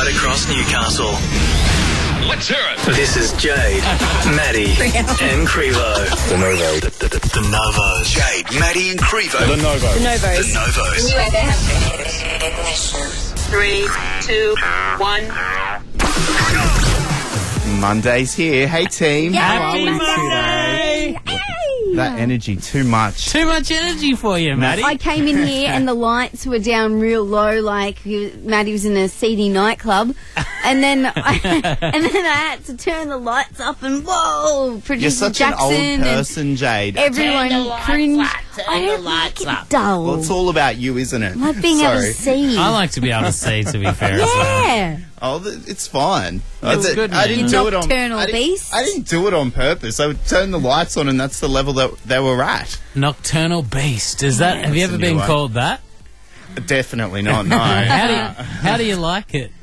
right across Newcastle. Let's hear it. This is Jade, Maddie, and Crevo. The Novo. The Novos. Jade, Maddie, and Crevo. The Novo. The Novos. The Novos. 3, 2, 1. Monday's here. Hey, team. Happy Monday! That energy, too much. Too much energy for you, Maddie. I came in here and the lights were down real low, like Maddie was in a seedy nightclub, and then I had to turn the lights up and whoa, You're producer such Jackson an old and I everyone cringed. Turn the lights up. Dull. Well, it's all about you, isn't it? Like being able to see. I like to be able to see, to be fair. As well. Yeah. Oh, it's fine. It's good, I didn't man. do it on. Nocturnal beast. I didn't do it on purpose. I would turn the lights on, and that's the level that they were at. Nocturnal beast. Is that? Have you That's ever a new been one. called that? Definitely not. No. How do you like it?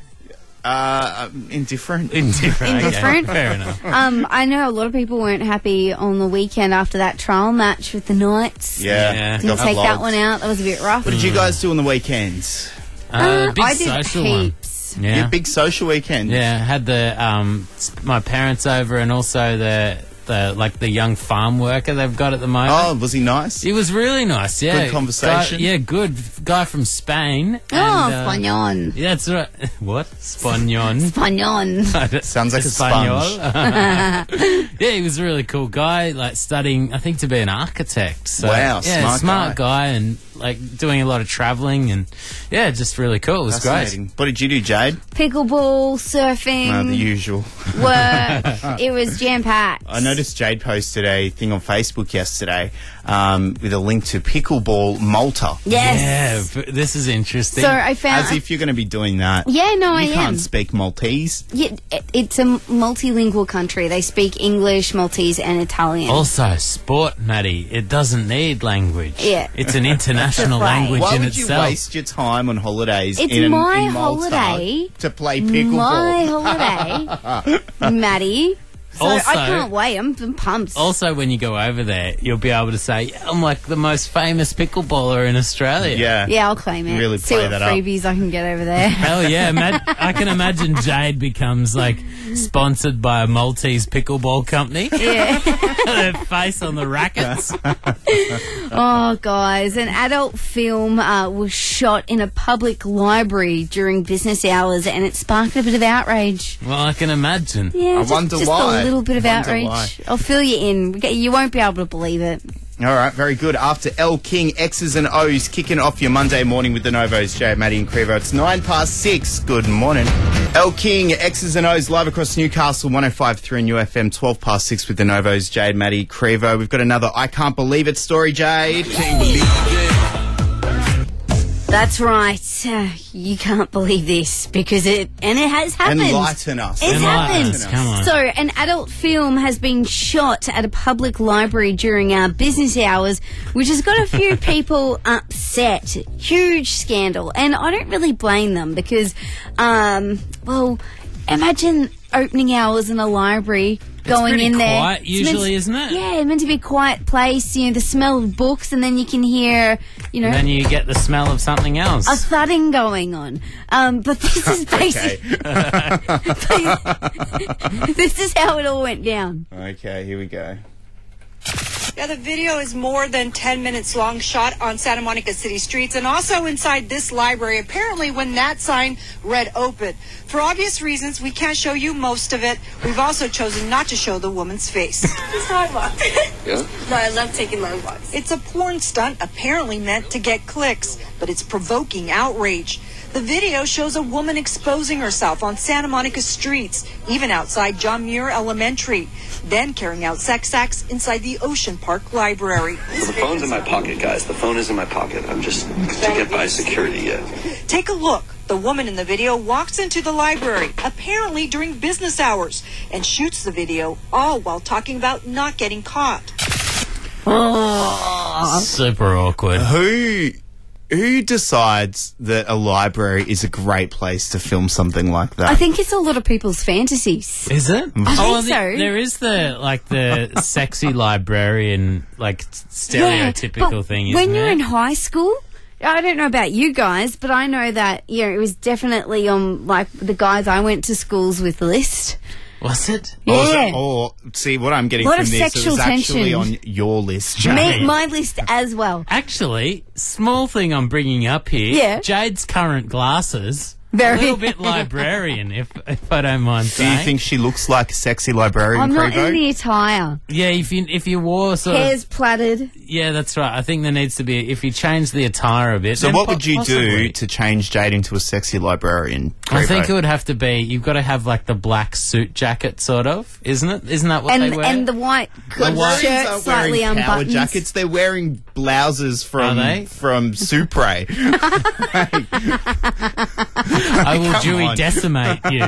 Indifferent. Indifferent. Indifferent? Okay, fair enough. I know a lot of people weren't happy on the weekend after that trial match with the Knights. Yeah. Didn't got take that flogged. one out. That was a bit rough. What did you guys do on the weekends? Big I did social one. heaps. Yeah. Your big social weekend. Yeah, had the my parents over and also the young farm worker they've got at the moment. Oh, was he nice? He was really nice, yeah. Good conversation? Good. Guy from Spain. Oh, Spagnon. Yeah, that's right. What? Spagnon. Spagnon. Sounds like a Espanol. sponge. Yeah, he was a really cool guy, like studying, I think, to be an architect. So, Wow, yeah, smart guy and like doing a lot of travelling and yeah, just really cool. It was great. Fascinating. What did you do, Jade? Pickleball, surfing, The usual. work. It was jam-packed. I noticed Jade posted a thing on Facebook yesterday with a link to Pickleball Malta. Yes. Yeah, but this is interesting. So I found... As if you're going to be doing that. Yeah, no, I You am. can't speak Maltese. Yeah, it's a multilingual country. They speak English, Maltese, and Italian. Also, sport, Maddie, it doesn't need language. Yeah. It's an international It's a play. language Why in would you itself. waste your time on holidays It's in my Malta holiday. to play pickleball? My holiday, Maddie. So Also- I can't wait. I'm pumped. Also, when you go over there, you'll be able to say, I'm like the most famous pickleballer in Australia. Yeah. Yeah, I'll claim it. Really See play what that up. freebies I can get over there. Hell yeah, I can imagine Jade becomes like sponsored by a Maltese pickleball company. Yeah. Their face on the rackets. Oh, guys, an adult film was shot in a public library during business hours, and it sparked a bit of outrage. Well, I can imagine. Yeah, I wonder just why. a little bit of Wonder outrage. why. I'll fill you in. You won't be able to believe it. All right, very good. After El King, X's and O's, kicking off your Monday morning with the Novos, Jay, Maddie and Crevo. It's 6:09. Good morning. El King, X's and O's, live across Newcastle, 105.3 and UFM, 6:12 with the Novos, Jade, Maddie, Crevo. We've got another I Can't Believe It story, Jade. That's right. You can't believe this because it has happened. Enlighten us. It's Enlighten us, happened. come on. So, an adult film has been shot at a public library during our business hours, which has got a few people upset. Huge scandal. And I don't really blame them because, well, imagine opening hours in a library. Going pretty in there. quiet It's usually, isn't it? Yeah, it's meant to be a quiet place, the smell of books, and then you can hear, And then you get the smell of something else. a thudding going on. But this is basically... this is how it all went down. Okay, here we go. Yeah, the video is more than 10 minutes long, shot on Santa Monica City streets and also inside this library, apparently when that sign read open. For obvious reasons, we can't show you most of it. We've also chosen not to show the woman's face. It's long walk. Yeah? No, I love taking long walks. It's a porn stunt apparently meant to get clicks, but it's provoking outrage. The video shows a woman exposing herself on Santa Monica streets, even outside John Muir Elementary, then carrying out sex acts inside the Ocean Park Library. The phone's in my pocket, guys. The phone is in my pocket. I'm just to get by security yet. Take a look. The woman in the video walks into the library, apparently during business hours, and shoots the video, all while talking about not getting caught. Super awkward. Who decides that a library is a great place to film something like that? I think it's a lot of people's fantasies. Is it? I think so. There is the sexy librarian, like stereotypical but thing. When isn't you're there? in high school, I don't know about you guys, but I know that, it was definitely on, like, the guys I went to schools with list. Was it? Yeah. Or see what I'm getting Lot from of this. It sexual was actually tension. on your list, Jade. My list as well. Actually, small thing I'm bringing up here. Yeah. Jade's current glasses. Very. A little bit librarian, if I don't mind Do saying. you think she looks like a sexy librarian, I'm not Crevo? in the attire. Yeah, if you wore sort Hair's plaited. yeah, that's right. I think there needs to be, if you change the attire a bit. So then what would you do possibly. to change Jade into a sexy librarian, I Crevo? think it would have to be, you've got to have like the black suit jacket, sort of, isn't it? Isn't that what they wear? And the white Librarians shirt aren't slightly wearing power unbuttoned. jackets. They're wearing blouses Are they? from Supre. I will Come Dewey on. decimate you.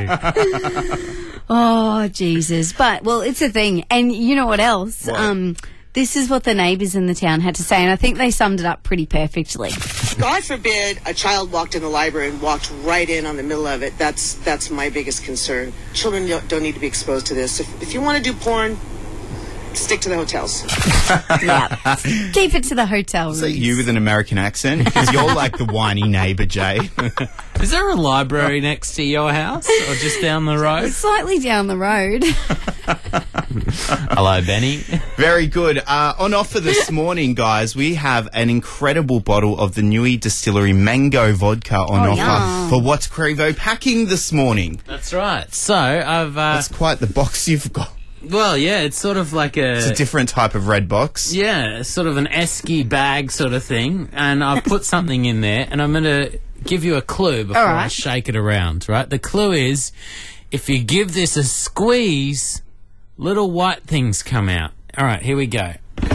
Oh, Jesus. But, well, it's a thing. And you know what else? What? This is what the neighbours in the town had to say, and I think they summed it up pretty perfectly. God forbid a child walked in the library and walked right in on the middle of it. That's my biggest concern. Children don't need to be exposed to this. If you want to do porn, stick to the hotels. Yeah. Keep it to the hotel Is rooms. that you with an American accent? Because you're like the whiny neighbour, Jade. Is there a library next to your house or just down the road? Slightly down the road. Hello, Benny. Very good. On offer this morning, guys, we have an incredible bottle of the Nui Distillery Mango Vodka on offer yum. for What's Crevo packing this morning. That's right. So I've That's quite the box you've got. well, yeah, it's sort of like It's a different type of red box. yeah, sort of an esky bag sort of thing, and I've put something in there, and I'm going to give you a clue before I right. shake it around, right? The clue is, if you give this a squeeze, little white things come out. All right, here we go.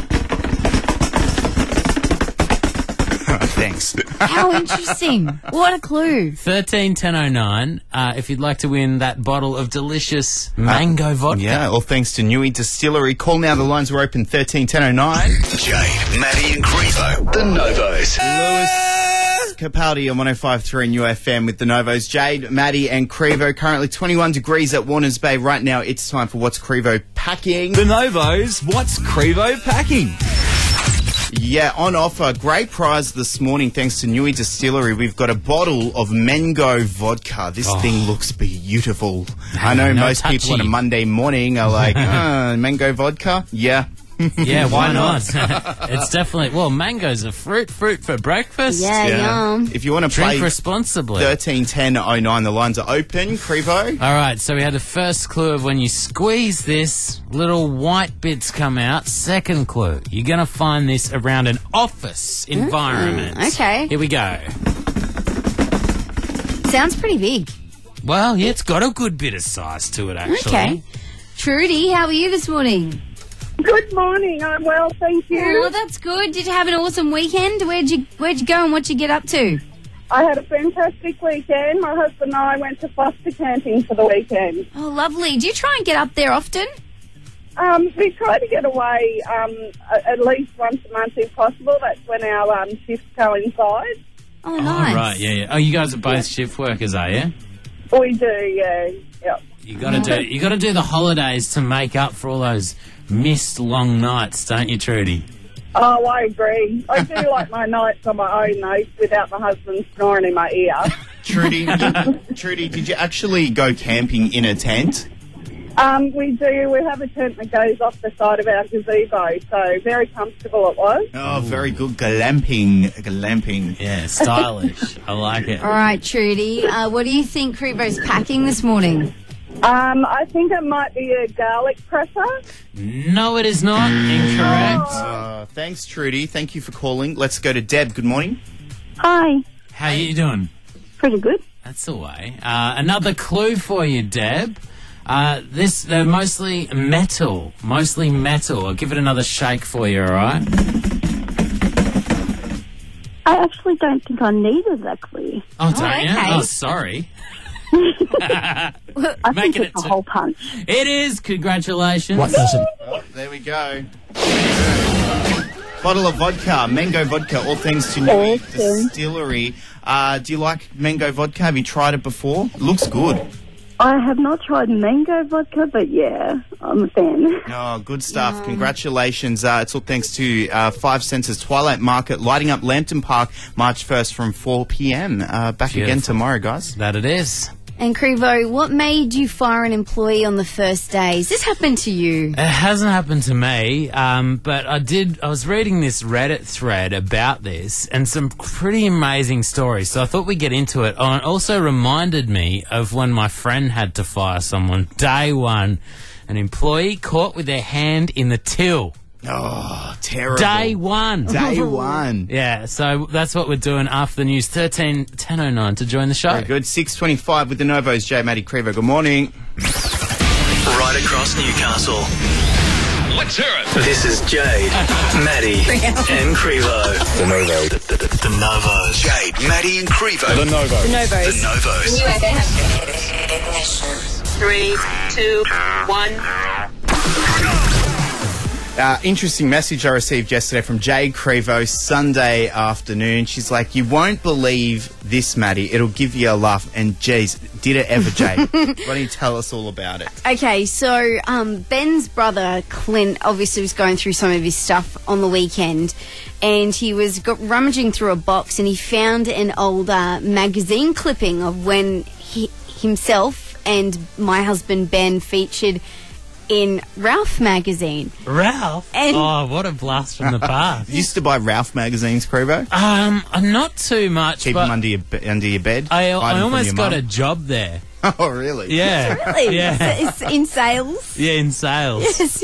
Thanks. How interesting. What a clue. 131009, if you'd like to win that bottle of delicious mango vodka. Yeah, all thanks to Nui Distillery. Call now, the lines are open 131009. Jade, Maddie and Crevo. The Novos. Lewis Capaldi on 105.3 New FM with the Novos. Jade, Maddie and Crevo. Currently 21 degrees at Warners Bay. Right now it's time for What's Crevo packing. The Novos, What's Crevo packing? Yeah, on offer. Great prize this morning thanks to Nui Distillery. We've got a bottle of mango vodka. This thing looks beautiful. I know no most people on a touchy. Monday morning are like, mango vodka? Yeah. Yeah, why not? It's definitely, well, mango's a fruit for breakfast. Yeah, yum. If you want to play Drink responsibly. 131009, the lines are open. Crevo? All right, so we had the first clue of when you squeeze this, little white bits come out. Second clue, you're going to find this around an office environment. okay. Here we go. Sounds pretty big. Well, yeah, it's got a good bit of size to it, actually. Okay. Trudy, how are you this morning? Good morning. I'm well, thank you. Oh, that's good. Did you have an awesome weekend? Where'd you go and what'd you get up to? I had a fantastic weekend. My husband and I went to foster camping for the weekend. Oh, lovely. Do you try and get up there often? We try to get away at least once a month if possible. That's when our shifts coincide. Oh, nice. Oh, right, yeah. Oh, you guys are both shift workers, are you? We do, yeah. Yep. You got to do the holidays to make up for all those missed long nights, don't you, Trudy? Oh, I agree. I do like my nights on my own, though, without my husband snoring in my ear. Trudy, did you actually go camping in a tent? We do. We have a tent that goes off the side of our gazebo, so very comfortable it was. Oh, very good. Glamping. Yeah, stylish. I like it. All right, Trudy. What do you think Crevo's packing this morning? I think it might be a garlic presser. No, it is not. Incorrect. Thanks, Trudy. Thank you for calling. Let's go to Deb. Good morning. Hi. How you doing? Pretty good. That's the way. Another clue for you, Deb. They're mostly metal. I'll give it another shake for you, all right? I actually don't think I needed that clue. Oh, don't you? okay. Oh, sorry. I think Making it's it a whole punch. It is. Congratulations. Oh, there we go. Bottle of vodka, mango vodka, all things to Nui Distillery. Do you like mango vodka? Have you tried it before? It looks good. I have not tried mango vodka, but yeah, I'm a fan. Oh, good stuff. Congratulations. It's all thanks to Five Senses Twilight Market lighting up Lambton Park March 1st from 4 p.m. Back again tomorrow, guys. That it is. And Crevo, what made you fire an employee on the first day? Has this happened to you? It hasn't happened to me, but I was reading this Reddit thread about this and some pretty amazing stories, so I thought we'd get into it. Oh, and it also reminded me of when my friend had to fire someone. Day one, an employee caught with their hand in the till. Oh, terrible. Day one. Day one. Yeah, so that's what we're doing after the news. 10:09 to join the show. Very good. 6:25 with the Novos, Jay, Maddie, Crevo. Good morning. Right across Newcastle. Let's hear it. This is Jade, Maddie, and Crevo. The Novos. The Novos. Jade, Maddie, and Crevo. The Novos. The Novos. The Novos. New FM. 3, 2, 1. Interesting message I received yesterday from Jade Crevo, Sunday afternoon. She's like, you won't believe this, Maddie. It'll give you a laugh. And geez, did it ever, Jade? Why don't you tell us all about it? Okay, so Ben's brother, Clint, obviously was going through some of his stuff on the weekend, and he was rummaging through a box, and he found an old magazine clipping of when himself and my husband Ben featured in Ralph magazine. Ralph? And what a blast from the past. You used to buy Ralph magazines, Crevo? Not too much. Keep them under your bed? I almost got a job there. Oh, really? Yeah. Really? Yeah. It's in sales? Yeah, in sales. Yes,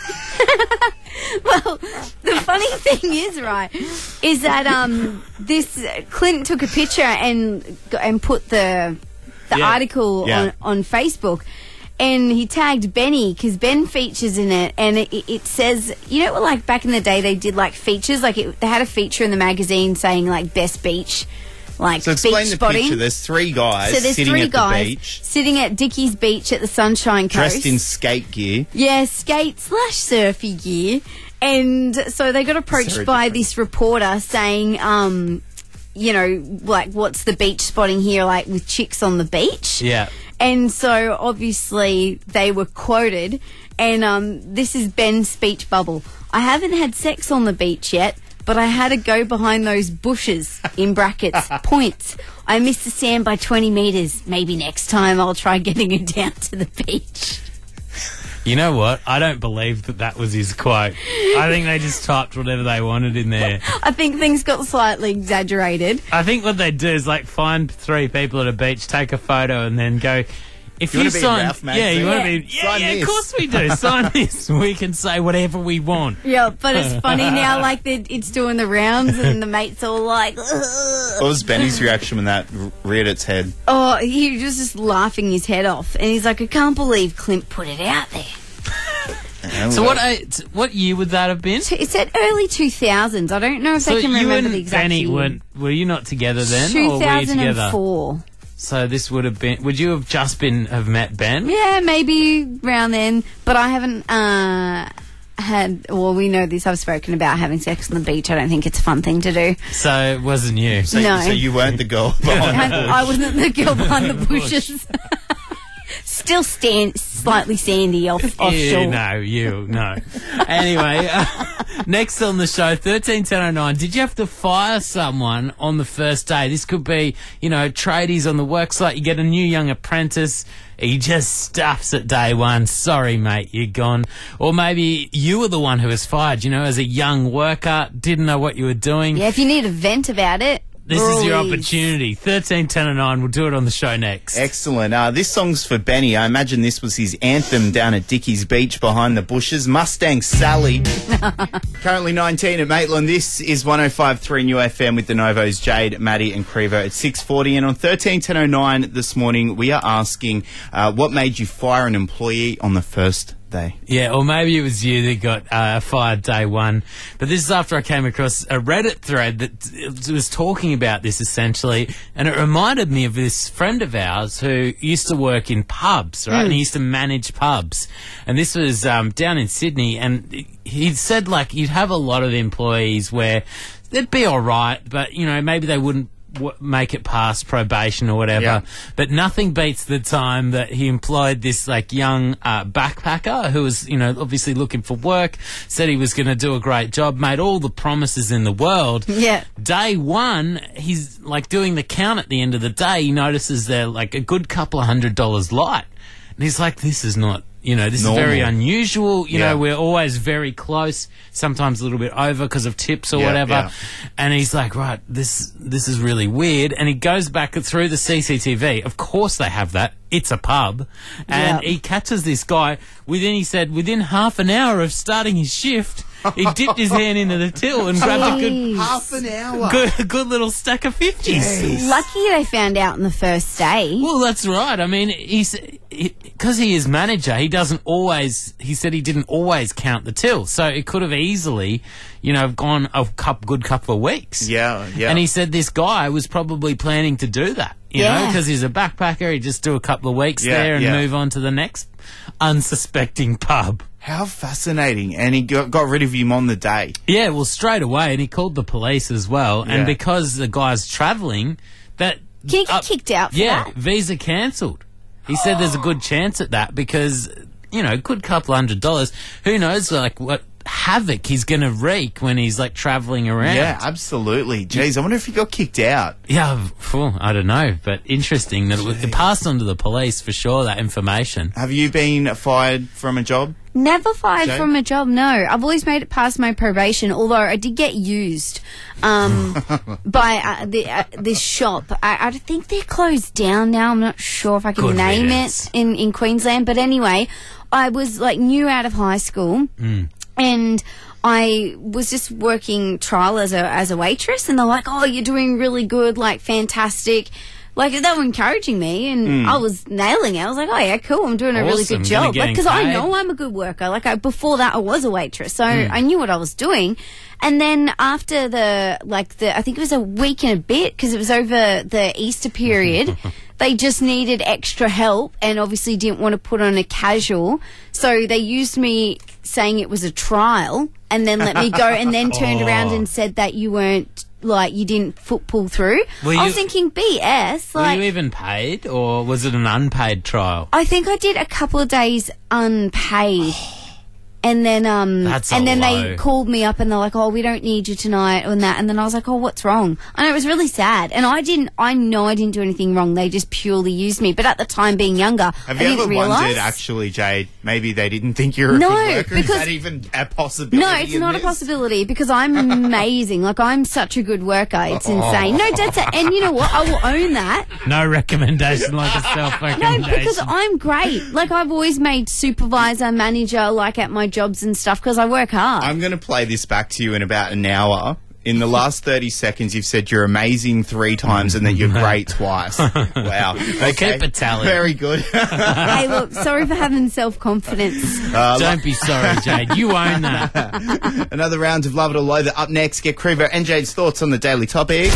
well, the funny thing is, right, is that this Clint took a picture and put the article on Facebook. And he tagged Benny because Ben features in it, and it says, you know, like back in the day they did like features, like they had a feature in the magazine saying like best beach, like so explain beach the spotting. picture. There's three guys sitting at the beach, sitting at Dickie's Beach at the Sunshine Coast, dressed in skate gear. Yeah, skate/surfy gear, and so they got approached by this reporter saying, you know, like what's the beach spotting here, like with chicks on the beach. Yeah. And so, obviously, they were quoted, and this is Ben's speech bubble. I haven't had sex on the beach yet, but I had to go behind those bushes, in brackets, points. I missed the sand by 20 metres. Maybe next time I'll try getting her down to the beach. You know what? I don't believe that was his quote. I think they just typed whatever they wanted in there. I think things got slightly exaggerated. I think what they do is like find three people at a beach, take a photo, and then go. If you sign, you want to be. Yeah, of course we do. Sign this. We can say whatever we want. Yeah, but it's funny now. Like it's doing the rounds, and the mates all like. Ugh. What was Benny's reaction when that reared its head? Oh, he was just laughing his head off, and he's like, "I can't believe Clint put it out there." So what year would that have been? It said early 2000s. I don't know if I can remember the exact year. Benny were you not together then? 2004. Or were you together? So this would have been. Would you have just have met Ben? Yeah, maybe around then. But I haven't had. Well, we know this. I've spoken about having sex on the beach. I don't think it's a fun thing to do. So it wasn't you. No. So you weren't the girl behind the bush. I wasn't the girl behind the bushes. Still slightly sandy offshore. No. Anyway, next on the show, 131009. Did you have to fire someone on the first day? This could be, tradies on the work site. You get a new young apprentice. He just stuffs at day one. Sorry, mate, you're gone. Or maybe you were the one who was fired, as a young worker, didn't know what you were doing. Yeah, if you need a vent about it. This is your opportunity. 131009. We'll do it on the show next. Excellent. This song's for Benny. I imagine this was his anthem down at Dickie's Beach behind the bushes. Mustang Sally. Currently 19 at Maitland. This is 105.3 New FM with the Novos, Jade, Maddie and Crevo at 6:40. And on 131009 this morning, we are asking what made you fire an employee on the first day? Yeah, or maybe it was you that got fired day one. But this is after I came across a Reddit thread that was talking about this essentially, and it reminded me of this friend of ours who used to work in pubs, right? And he used to manage pubs. And this was down in Sydney, and he said, like, you'd have a lot of employees where they'd be all right, but, maybe they wouldn't make it past probation or whatever. Yeah. But nothing beats the time that he employed this like young backpacker who was, obviously looking for work, said he was going to do a great job, made all the promises in the world. Yeah. Day one, he's like doing the count at the end of the day. He notices they're like a good couple of $100 light. And he's like, this is not, this Normal. is very unusual. Yeah. We're always very close, sometimes a little bit over because of tips or whatever. Yeah. And he's like, right, this is really weird. And he goes back through the CCTV. Of course they have that. It's a pub. And he catches this guy within half an hour of starting his shift, he dipped his hand into the till and grabbed a good half an hour. good little stack of 50s. Lucky they found out on the first day. Well, that's right. I mean, because he is manager, he said he didn't always count the till. So it could have easily, gone a good couple of weeks. Yeah. And he said this guy was probably planning to do that, because he's a backpacker. He'd just do a couple of weeks there and move on to the next unsuspecting pub. How fascinating. And he got rid of him on the day. Yeah, well, straight away. And he called the police as well. Yeah. And because the guy's travelling, Can he get kicked out for that? visa cancelled. He said there's a good chance at that because, good couple $100. Who knows, what havoc he's going to wreak when he's, travelling around. Yeah, absolutely. Jeez, I wonder if he got kicked out. Yeah, I don't know. But interesting that it passed on to the police for sure, that information. Have you been fired from a job? Never fired Jane? from a job, no. I've always made it past my probation, although I did get used by this shop. I think they're closed down now. I'm not sure if I can Good name riddance. it in Queensland. But anyway, I was new out of high school and I was just working trial as a waitress, and they're like, oh, you're doing really good, fantastic. They were encouraging me, and I was nailing it. I was like, oh, yeah, cool, I'm doing a really Awesome. good job. Getting Because I paid. know I'm a good worker. Before that, I was a waitress, so I knew what I was doing. And then after I think it was a week and a bit, because it was over the Easter period, they just needed extra help and obviously didn't want to put on a casual. So they used me saying it was a trial and then let me go and then turned around and said that you weren't, you didn't pull through. I was thinking, BS. Were you even paid, or was it an unpaid trial? I think I did a couple of days unpaid. And then That's and then low. they called me up and they're like, oh, we don't need you tonight and that. And then I was like, oh, what's wrong? And it was really sad. And I know I didn't do anything wrong. They just purely used me. But at the time, being younger, Have I you didn't ever realise. wondered, actually, Jade, maybe they didn't think you were a No, good worker? Is because- that even a possibility? No, it's in not this? a possibility because I'm amazing. I'm such a good worker. It's insane. No, that's it. And you know what? I will own that. No recommendation like a No, self-recommendation. because I'm great. I've always made supervisor, manager, at my jobs and stuff because I work hard. I'm going to play this back to you in about an hour. In the last 30 seconds, you've said you're amazing 3 times and that you're great twice. Wow. Okay. Keep a tally. Very good. Hey, look, sorry for having self-confidence. Don't be sorry, Jade. You own that. Another round of Love It or Loathe It. Up next, get Crevo and Jade's thoughts on the daily topics.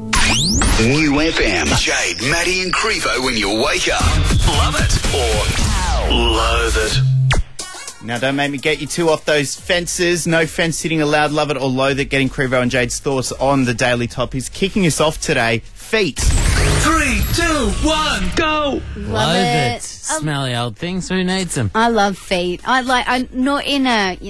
New FM. Jade, Maddie and Crevo when you wake up. Love it or loathe it. Now, don't make me get you two off those fences. No fence sitting allowed. Love it or loathe it. Getting Crevo and Jade's thoughts on the daily topics. Kicking us off today, feet. 3, 2, 1, go! Loathe it. it. Smelly old things. Who needs them? I love feet. I'm not in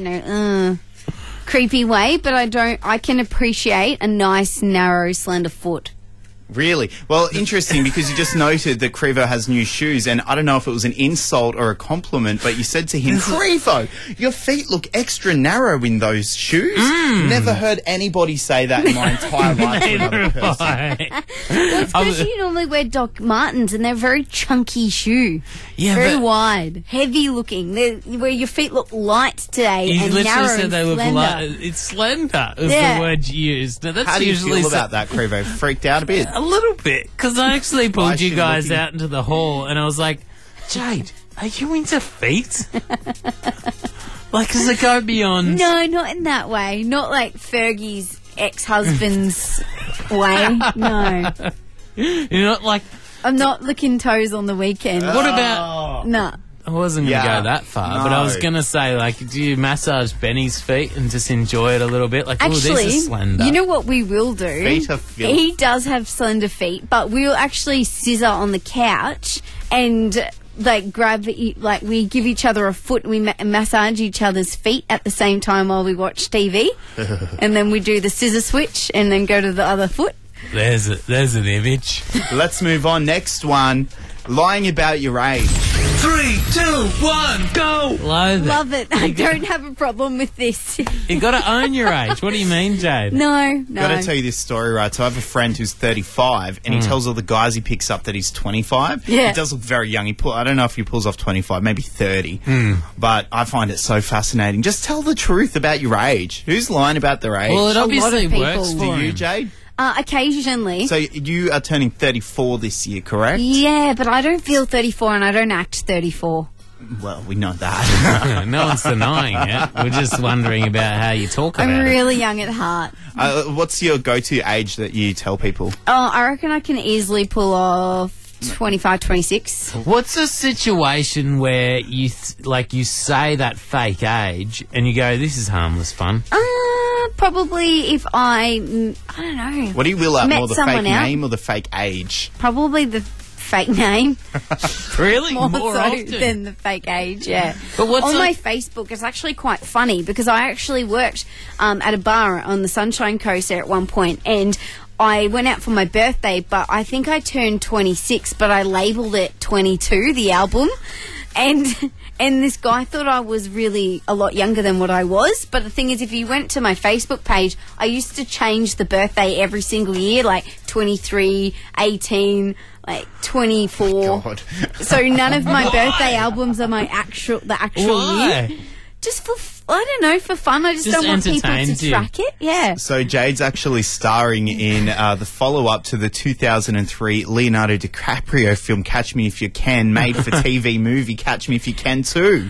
a, creepy way, but I can appreciate a nice, narrow, slender foot. Really? Well, interesting, because you just noted that Crevo has new shoes, and I don't know if it was an insult or a compliment, but you said to him, Crevo, your feet look extra narrow in those shoes. Never heard anybody say that in my entire life to another person. Well, it's because you normally wear Doc Martens, and they're very chunky shoe. Yeah, very but wide, heavy looking. Where your feet look light today he and literally narrow said and they look slender. like it's slender. Is Yeah. the word you used. Now, that's How do you usually feel about that, Crevo? Freaked out a bit? A little bit, because I actually pulled Nice you and guys looking. out into the hall, and I was like, Jade, are you into feet? Does it go beyond? No, not in that way. Not like Fergie's ex-husband's way. No, You're not like. I'm not licking toes on the weekend. What about? No. I wasn't going to Yeah. go that far, but I was No. going to say, like, do you massage Benny's feet and just enjoy it a little bit? Like, oh, Actually, these are slender. you know what we will do? Feet are filth. He does have slender feet, but we'll actually scissor on the couch and like like we give each other a foot and we massage each other's feet at the same time while we watch TV, and then we do the scissor switch and then go to the other foot. There's an image. Let's move on. Next one. Lying about your age. 3, 2, 1, go! Loathe it. Love it. I don't have a problem with this. You got to own your age. What do you mean, Jade? No. Got to tell you this story, right? So I have a friend who's 35, and he tells all the guys he picks up that he's 25. Yeah. He does look very young. I don't know if he pulls off 25, maybe 30. But I find it so fascinating. Just tell the truth about your age. Who's lying about their age? Well, it lot of obviously people. works Do for you, him. Jade? Occasionally. So you are turning 34 this year, correct? Yeah, but I don't feel 34 and I don't act 34. Well, we know that. No one's denying it. We're just wondering about how you talk about I'm it. really young at heart. What's your go-to age that you tell people? Oh, I reckon I can easily pull off 25, 26. What's a situation where you you say that fake age and you go, "This is harmless fun"? Probably if I don't know. What do you will out Met more, the someone fake out. name or the fake age? Probably the fake name Really? more More so often? than the fake age, yeah. But what's on a- my Facebook, it's actually quite funny because I actually worked at a bar on the Sunshine Coast there at one point, and I went out for my birthday, but I think I turned 26, but I labelled it 22, the album, and this guy thought I was really a lot younger than what I was. But the thing is, if you went to my Facebook page, I used to change the birthday every single year, like 23, 18, like 24. God. So none of my birthday albums are the actual Why? year. Just for, I don't know, for fun. I just Just don't want people to entertains you. track it. Yeah. So Jade's actually starring in the follow-up to the 2003 Leonardo DiCaprio film Catch Me If You Can, made for TV movie Catch Me If You Can Too.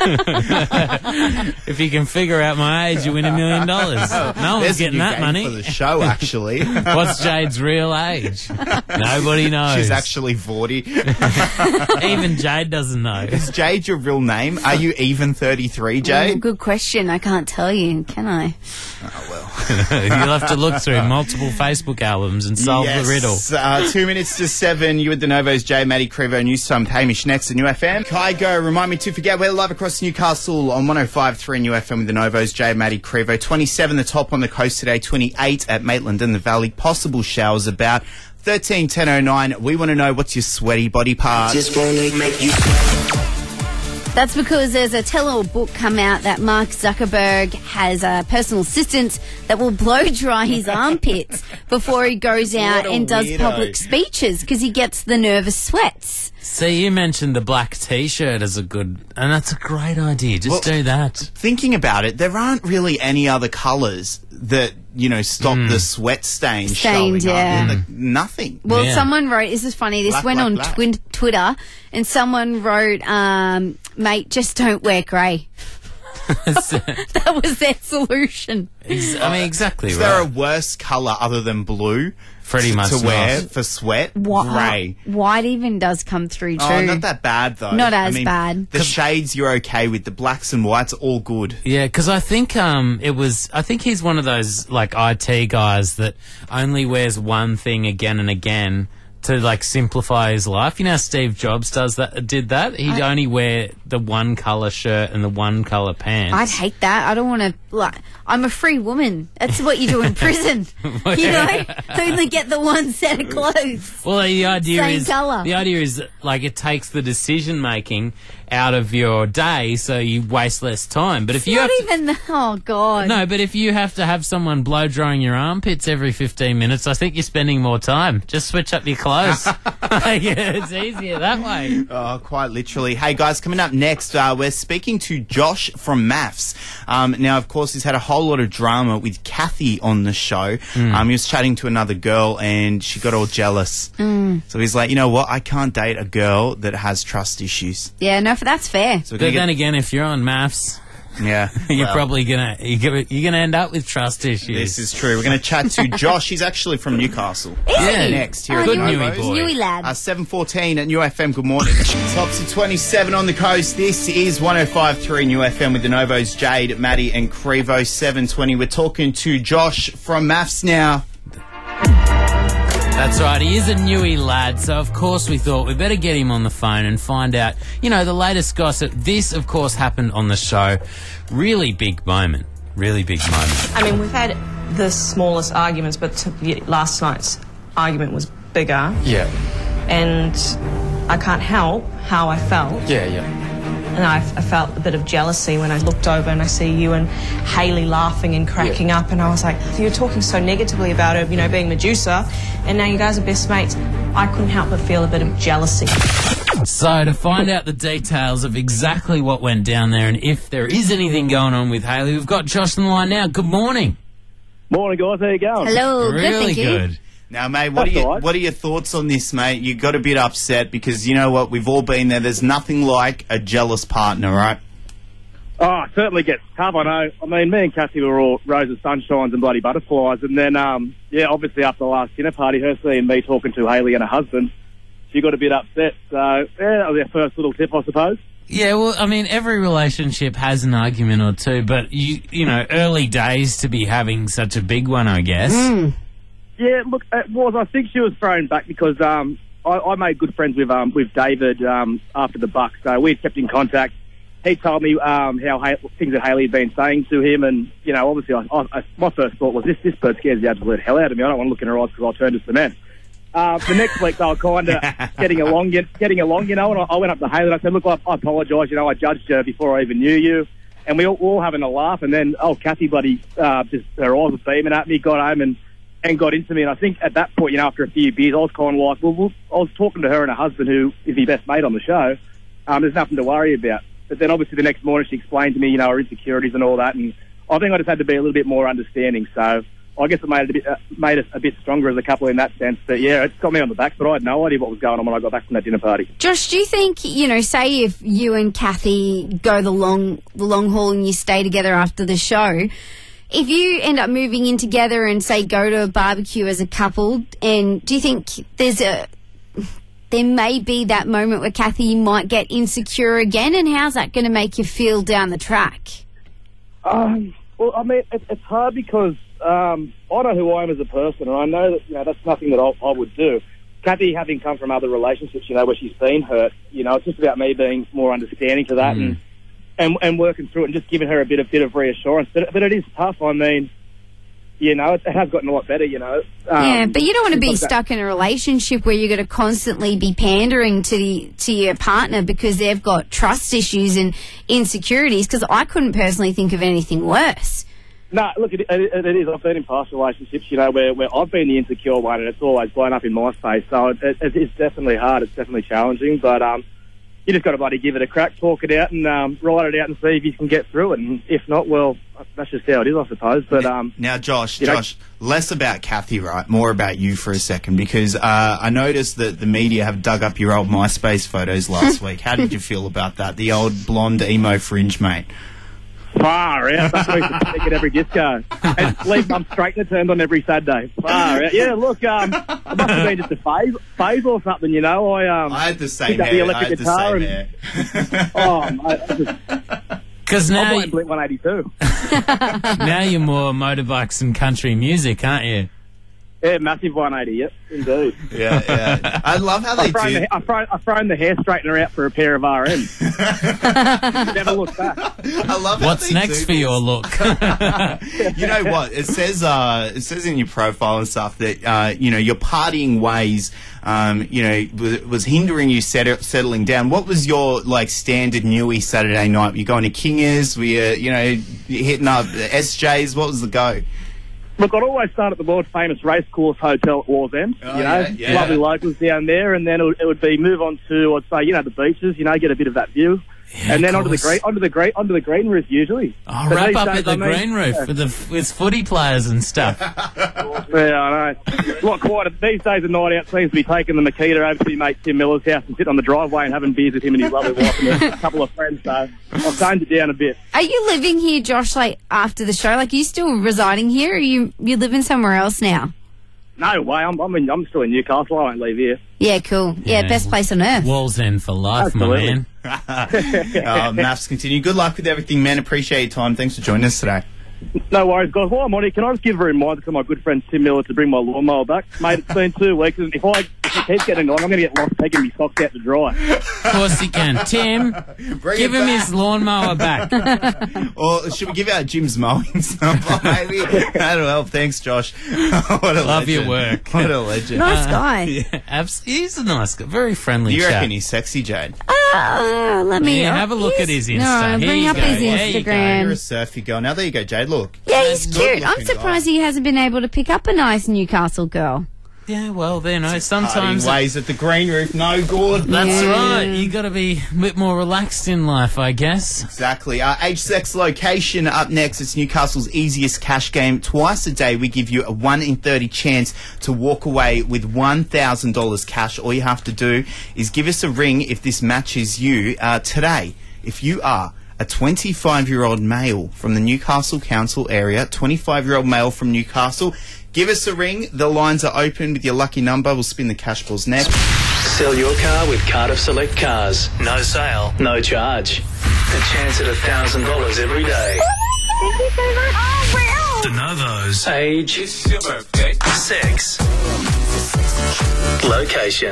If you can figure out my age, you win $1 million. No one's There's a getting new that game money. for the show, actually. What's Jade's real age? Nobody knows. She's actually 40. Even Jade doesn't know. Is Jade your real name? Are you even 33, Oh, Jade? good question. I can't tell you, can I? You'll have to look through multiple Facebook albums and solve the riddle. 2 minutes to 7. You with the Novos, Jay, Maddie, Crevo, News Time with Hamish next at New FM. Kygo, remind me to forget we're live across Newcastle on 105.3 New FM with the Novos, Jay, Maddie, Crevo. 27 the top on the coast today, 28 at Maitland and the Valley. Possible showers about 13, 10:09. We want to know, what's your sweaty body part? Just wanna make you That's because there's a tell-all book come out that Mark Zuckerberg has a personal assistant that will blow dry his armpits before he goes out What a and does weirdo. public speeches because he gets the nervous sweats. See, you mentioned the black T-shirt as a good, and that's a great idea. Just do that. Thinking about it, there aren't really any other colours that, stop the sweat stain Stained, showing yeah. up. Like, nothing. Well, someone wrote, this is funny, this Black, went black, on black. Twitter, and someone wrote, mate, just don't wear grey. That was their solution. I mean, exactly Is there a right. worse colour other than blue Pretty much to wear not. for sweat? Whi- Grey. White even does come through too. Oh, not that bad though. Not as bad. The shades you're okay with. The blacks and whites, all good. Yeah, because I think I think he's one of those like IT guys that only wears one thing again and again to like simplify his life. You know how Steve Jobs did that? He'd only wear the one colour shirt and the one colour pants. I'd hate that. I don't want to. I'm a free woman. That's what you do in prison. Only get the one set of clothes. Well, the idea Same is colour. the idea is like it takes the decision making out of your day, so you waste less time. But if you Not have to, even. Oh God. no, but if you have to have someone blow drying your armpits every 15 minutes, I think you're spending more time. Just switch up your clothes. It's easier that way. Oh, quite literally. Hey guys, coming up next, we're speaking to Josh from Maths. Now, of course, he's had a whole lot of drama with Kathy on the show. He was chatting to another girl and she got all jealous. So he's like, you know what? I can't date a girl that has trust issues. Yeah, no, that's fair. So we're But gonna then get again, if you're on Maths, Yeah. you're well, probably gonna end up with trust issues. This is true. We're going to chat to Josh. He's actually from Newcastle. Yeah. Next here at Good the Newy Novos. boy. Newy lad. 7:14 at New FM. Good morning. Tops of 27 on the coast. This is 105.3 New FM with the Novos, Jade, Maddie, and Crevo. 7:20. We're talking to Josh from Maths now. That's right, he is a newy lad, so of course we thought we better get him on the phone and find out, the latest gossip. This, of course, happened on the show. Really big moment. Really big moment. I mean, we've had the smallest arguments, but last night's argument was bigger. Yeah. And I can't help how I felt. Yeah. And I felt a bit of jealousy when I looked over and I see you and Hayley laughing and cracking up, and I was like, you're talking so negatively about her, being Medusa, and now you guys are best mates. I couldn't help but feel a bit of jealousy. So to find out the details of exactly what went down there and if there is anything going on with Hayley, we've got Josh on the line now. Good morning. Morning, guys. How you going? Hello. Really good, thank you. good. Now, mate, what are your thoughts on this, mate? You got a bit upset because you know what? We've all been there. There's nothing like a jealous partner, right? Oh, it certainly gets tough, I know. I mean, me and Cassie were all roses, sunshines and bloody butterflies. And then, obviously after the last dinner party, her seeing me talking to Hayley and her husband, she got a bit upset. So, that was our first little tip, I suppose. Yeah, well, I mean, every relationship has an argument or two, but, early days to be having such a big one, I guess. Mm. Yeah, look, it was. I think she was thrown back because I made good friends with David after the Bucks, so we kept in contact. He told me how things that Hayley had been saying to him, and obviously, my first thought was this bird scares the absolute hell out of me. I don't want to look in her eyes because I'll turn to cement. The next week they were kind of getting along, and I went up to Hayley and I said, "Look, I apologise. I judged her before I even knew you." And we all having a laugh, and then Kathy buddy just her eyes were beaming at me, got home and got into me. And I think at that point, after a few beers, I was kind of like, I was talking to her and her husband, who is my best mate on the show. There's nothing to worry about. But then obviously the next morning she explained to me, her insecurities and all that. And I think I just had to be a little bit more understanding. So I guess it made us a bit stronger as a couple in that sense. But yeah, it's got me on the back, but I had no idea what was going on when I got back from that dinner party. Josh, do you think, say if you and Kathy go the long haul and you stay together after the show, if you end up moving in together and, say, go to a barbecue as a couple, and do you think there may be that moment where Kathy might get insecure again, and how's that going to make you feel down the track? Well, I mean, it's hard because I know who I am as a person, and I know that that's nothing that I would do. Kathy, having come from other relationships, where she's been hurt, it's just about me being more understanding to that and working through it and just giving her a bit of reassurance. But it is tough. I mean, it has gotten a lot better, yeah, but you don't want to be stuck in a relationship where you're going to constantly be pandering to your partner because they've got trust issues and insecurities, because I couldn't personally think of anything worse. No, look, it is. I've been in past relationships, where I've been the insecure one, and it's always blown up in my face. So it's definitely hard. It's definitely challenging, but you just got to bloody give it a crack, talk it out, and write it out and see if you can get through it. And if not, well, that's just how it is, I suppose. But now, Josh, less about Kathy, right? More about you for a second, because I noticed that the media have dug up your old MySpace photos last week. How did you feel about that? The old blonde emo fringe, mate. Far out. That's why we used to stick at every disco. And leave Mum straightener turned on every Saturday. Far out. Yeah, look, it must have been just a phase or something, I had the same hair. The electric guitar Because now I'm Blink 182. Now you're more motorbikes and country music, aren't you? Yeah, massive 180, yep, indeed. Yeah. I love how they do. I've thrown the hair straightener out for a pair of RMs. Never looked back. I love What's next for your look? You know what? It says in your profile and stuff that, your partying ways, was hindering you settling down. What was your, standard Newy Saturday night? Were you going to Kingers? Were you, hitting up SJs? What was the go? Look, I'd always start at the world famous racecourse hotel at Wallsend. Lovely locals down there, and then it would be move on to, I'd say, the beaches. Get a bit of that view. and then onto the green roof usually. Oh, But wrap these up days, at the green roof with footy players and stuff. Yeah, I know. It's not quite. These days, a night out seems to be taking the Makita over to my mate Tim Miller's house and sitting on the driveway and having beers with him and his lovely wife and a couple of friends. So I've toned it down a bit. Are you living here, Josh, like after the show? Like, are you still residing here, or you living somewhere else now? No way. I'm still in Newcastle. I won't leave here. Yeah, cool. Yeah, best place on earth. Walls End for life, Absolutely. my man. Maths continue. Good luck with everything, man. Appreciate your time. Thanks for joining us today. No worries, guys. While I'm on here, can I just give a reminder to my good friend Tim Miller to bring my lawnmower back? Mate, it's been 2 weeks, and if it keeps getting on, I'm going to get lost taking my socks out to dry. Of course he can. Tim, give him his lawnmower back. Or should we give out Jim's mowing number, maybe? That'll help. Thanks, Josh. What a Love legend. your work. What a legend. Nice guy. Yeah, he's a nice guy. Very friendly You chap. reckon he's sexy, Jade? Let me have a look at his Insta. No, bring Here up you go. his There you go. Instagram. You're a surfy girl. Now, there you go, Jade. Look. Yeah, he's Good cute. I'm looking surprised guy. he hasn't been able to pick up a nice Newcastle girl. Yeah, well, you know, Parting sometimes ways at the green roof. No good. that's right. You got to be a bit more relaxed in life, I guess. Exactly. Age, sex, location. Up next, it's Newcastle's easiest cash game. Twice a day, we give you a 1 in 30 chance to walk away with $1,000 cash. All you have to do is give us a ring if this matches you today. If you are a 25-year-old male from the Newcastle Council area, 25-year-old male from Newcastle, give us a ring. The lines are open with your lucky number. We'll spin the cash balls next. Sell your car with Cardiff Select Cars. No sale, no charge. A chance at $1,000 every day. Thank you so much. Oh, wow. De Novo's age, it's your birthday, sex, location.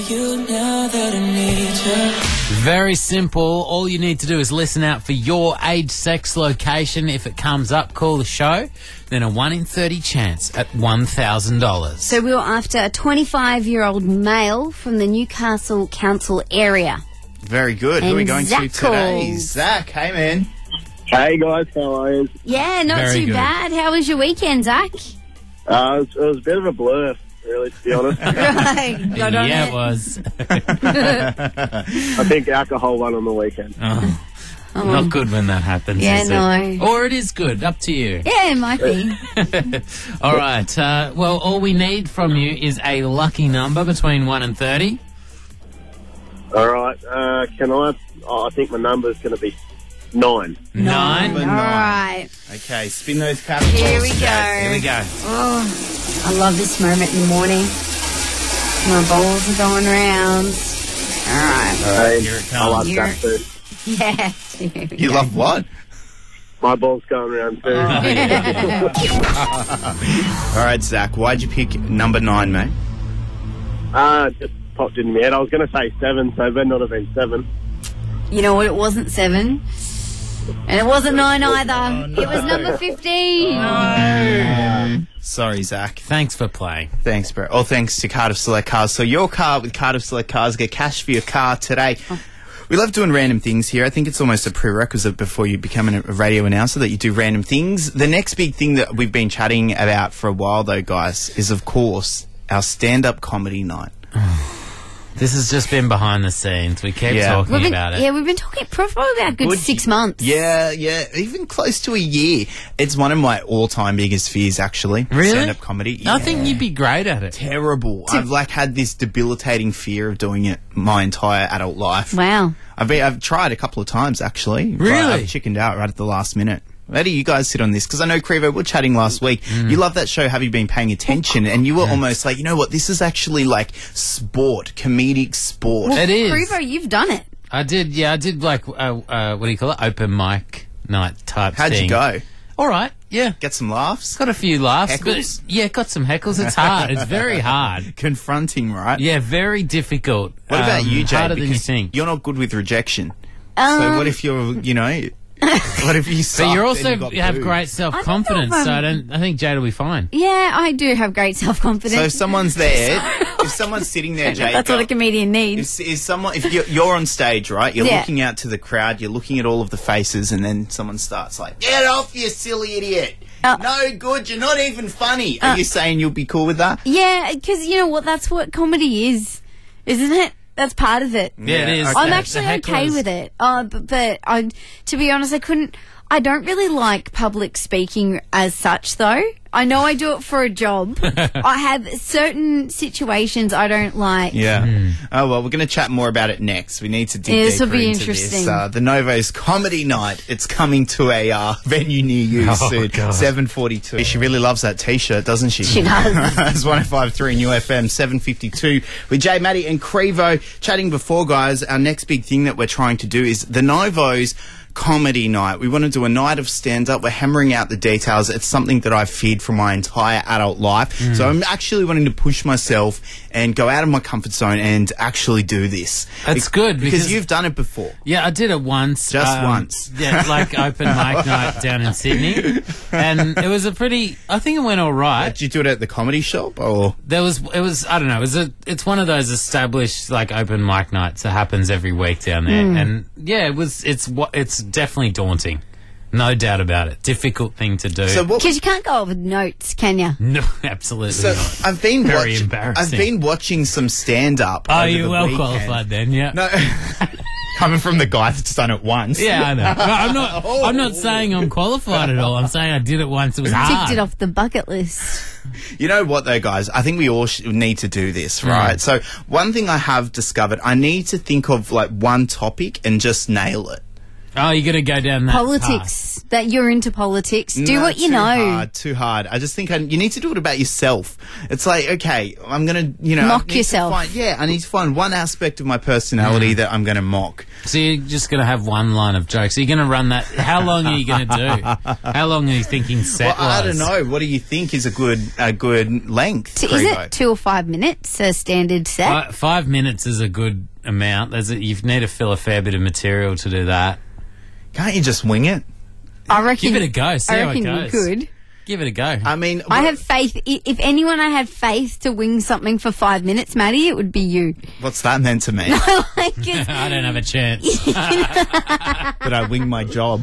Very simple. All you need to do is listen out for your age, sex, location. If it comes up, call the show. Then a 1 in 30 chance at $1,000. So we were after a 25-year-old male from the Newcastle Council area. Very good. Who are we And going Zach to today? calls. Zach, hey, man. Hey guys, how are you? Yeah, not Very too good. bad. How was your weekend, Zach? It was a bit of a blur, really, to be honest. Right. Got on Yeah, it. it was. I think alcohol won on the weekend. Oh, not good when that happens. Yeah, is no. it? Or it is good. Up to you. Yeah, it might be. All right. Well, all we need from you is a lucky number between 1 and 30. All right, can I? I think my number's going to be 9. 9. All right. Okay, spin those cash balls. Here we go. Here we go. Oh, I love this moment in the morning. My balls are going round. All right. Here it I comes. love You're- that too. Yeah. Here we You go. love what? My ball's going around too. All right, Zach, why'd you pick number 9, mate? Just popped in my head. I was going to say 7, so it better not have been 7. You know what? It wasn't 7. And it wasn't 9 either. It was number 15. Sorry, Zach. Thanks for playing. Thanks, bro. All thanks to Cardiff Select Cars. So your car with Cardiff Select Cars, get cash for your car today. We love doing random things here. I think it's almost a prerequisite before you become a radio announcer that you do random things. The next big thing that we've been chatting about for a while, though, guys, is, of course, our stand-up comedy night. This has just been behind the scenes. We keep talking We've been, about it. yeah, we've been talking probably about a good 6 months. Yeah, even close to a year. It's one of my all-time biggest fears, actually. Really? Stand-up comedy. I think you'd be great at it. Terrible. I've had this debilitating fear of doing it my entire adult life. Wow. I've tried a couple of times, actually. But Really? I've chickened out right at the last minute. Where do you guys sit on this? Because I know, Crevo, we were chatting last week. You love that show, Have You Been Paying Attention? And you were almost like, you know what, this is actually like sport, comedic sport. Well, It is. Crevo, you've done it. I did like, what do you call it? Open mic night type How'd thing. you go? All right, yeah. Get some laughs? Got a few laughs. Heckles? But, yeah, got some heckles. It's hard. It's very hard. Confronting, right? Yeah, very difficult. What about you, Jade? Harder than you Because think. you're not good with rejection. So what if you're, what if you suck But you and also you got have booed? great self-confidence, I so don't I think Jade will be fine. Yeah, I do have great self-confidence. So if someone's there, if someone's sitting there, Jade, That's what a comedian needs. Is someone, if you're on stage, right, you're Yeah. looking out to the crowd, you're looking at all of the faces, and then someone starts like, get off, you silly idiot. No good, you're not even funny. Are you saying you'll be cool with that? Yeah, because you know what? That's what comedy is, isn't it? That's part of it. Yeah, it is. I'm The actually okay hecklers. with it. But to be honest, I don't really like public speaking as such, though. I know I do it for a job. I have certain situations I don't like. Yeah. Oh, well, we're going to chat more about it next. We need to dig Yeah, this will deeper be into interesting. this. The Novo's Comedy Night. It's coming to a venue near you soon. 7:42. She really loves that T-shirt, doesn't she? She does. It's 105.3 New FM, 7:52 with Jay, Maddie and Crevo. Chatting before, guys, our next big thing that we're trying to do is the Novo's Comedy Night. We want to do a night of stand-up. We're hammering out the details. It's something that I've feared for my entire adult life. So I'm actually wanting to push myself and go out of my comfort zone and actually do this. That's good because you've done it before. Yeah, I did it once. Just once. Yeah, like open mic night down in Sydney. And it was I think it went all right. Did you do it at the comedy shop or? It was, I don't know, it's one of those established, like, open mic nights that happens every week down there. And yeah, it's definitely daunting. No doubt about it. Difficult thing to do. Because you can't go over notes, can you? No, absolutely So not. I've been Very embarrassing. I've been watching some stand-up. Oh, over you're the well weekend. qualified then, yeah. No, coming from the guy that's done it once. Yeah, I know. No, I'm not saying I'm qualified at all. I'm saying I did it once. It was hard. Ticked it off the bucket list. You know what, though, guys? I think we all need to do this, right? So one thing I have discovered, I need to think of, like, one topic and just nail it. Oh, you're going to go down that Politics. path. That you're into politics. Do No, what you know. Too hard. I just think you need to do it about yourself. It's like, okay, I'm going to, Mock I need yourself. I need to find one aspect of my personality that I'm going to mock. So you're just going to have one line of jokes. Are you going to run that? How long are you going to do? How long are you thinking set Well, I don't know. What do you think is a good length? Is Crevo? it 2 or 5 minutes, a standard set? 5 minutes is a good amount. You need to fill a fair bit of material to do that. Can't you just wing it? I reckon. Give it a go. See I how it reckon goes. you could. Give it a go. I mean, I have faith. If anyone I had faith to wing something for 5 minutes, Maddie, it would be you. What's that meant to me? Like, it's- I don't have a chance. That I wing my job.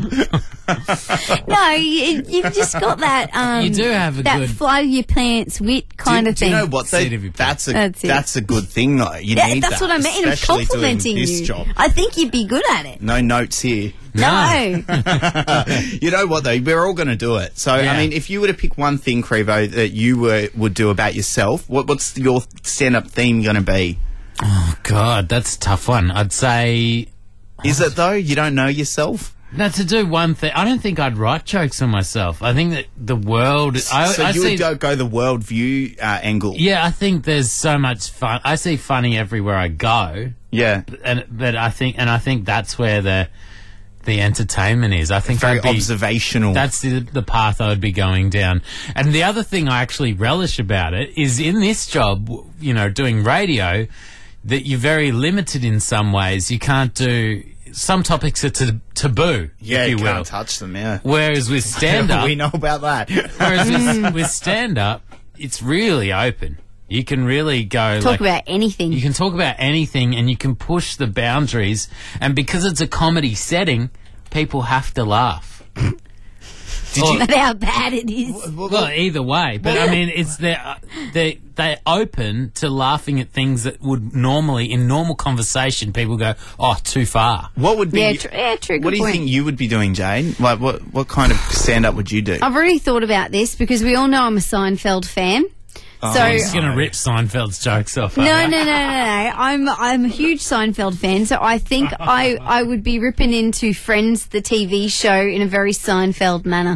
no, you've just got that. You do have a that good- fly your pants wit kind of Do thing. you know what? Though? Seat of your pants. That's it. That's a good thing, though. You Yeah, need that's that, what I mean. I'm especially doing complimenting this you. job. I think you'd be good at it. No notes here. No. You know what, though? We're all going to do it. So, Yeah. I mean, if you were to pick one thing, Crevo, that you would do about yourself, what's your stand-up theme going to be? Oh, God, that's a tough one. I'd say... Is it, though? You don't know yourself? No, to do one thing, I don't think I'd write jokes on myself. I think that the world... So I you see, would go the worldview angle? Yeah, I think there's so much fun. I see funny everywhere I go. Yeah. But I think that's where the entertainment is. I think Very I'd be, observational. That's the path I would be going down. And the other thing I actually relish about it is in this job, doing radio, that you're very limited in some ways. You can't do... Some topics are taboo, Yeah, if you you will. can't touch them, yeah. Whereas with stand-up... We know about that. Whereas with stand-up, it's really open. You can really go... Talk about anything. You can talk about anything and you can push the boundaries. And because it's a comedy setting, people have to laugh. That's how bad it is. Well, either way. But, I mean, it's they're open to laughing at things that would normally, in normal conversation, people go, oh, too far. What would be... true. What do you think you would be doing, Jane? Like, what kind of stand-up would you do? I've already thought about this because we all know I'm a Seinfeld fan. Oh, So I'm just going to rip Seinfeld's jokes off. No. aren't I? I'm a huge Seinfeld fan, so I think I would be ripping into Friends, the TV show, in a very Seinfeld manner.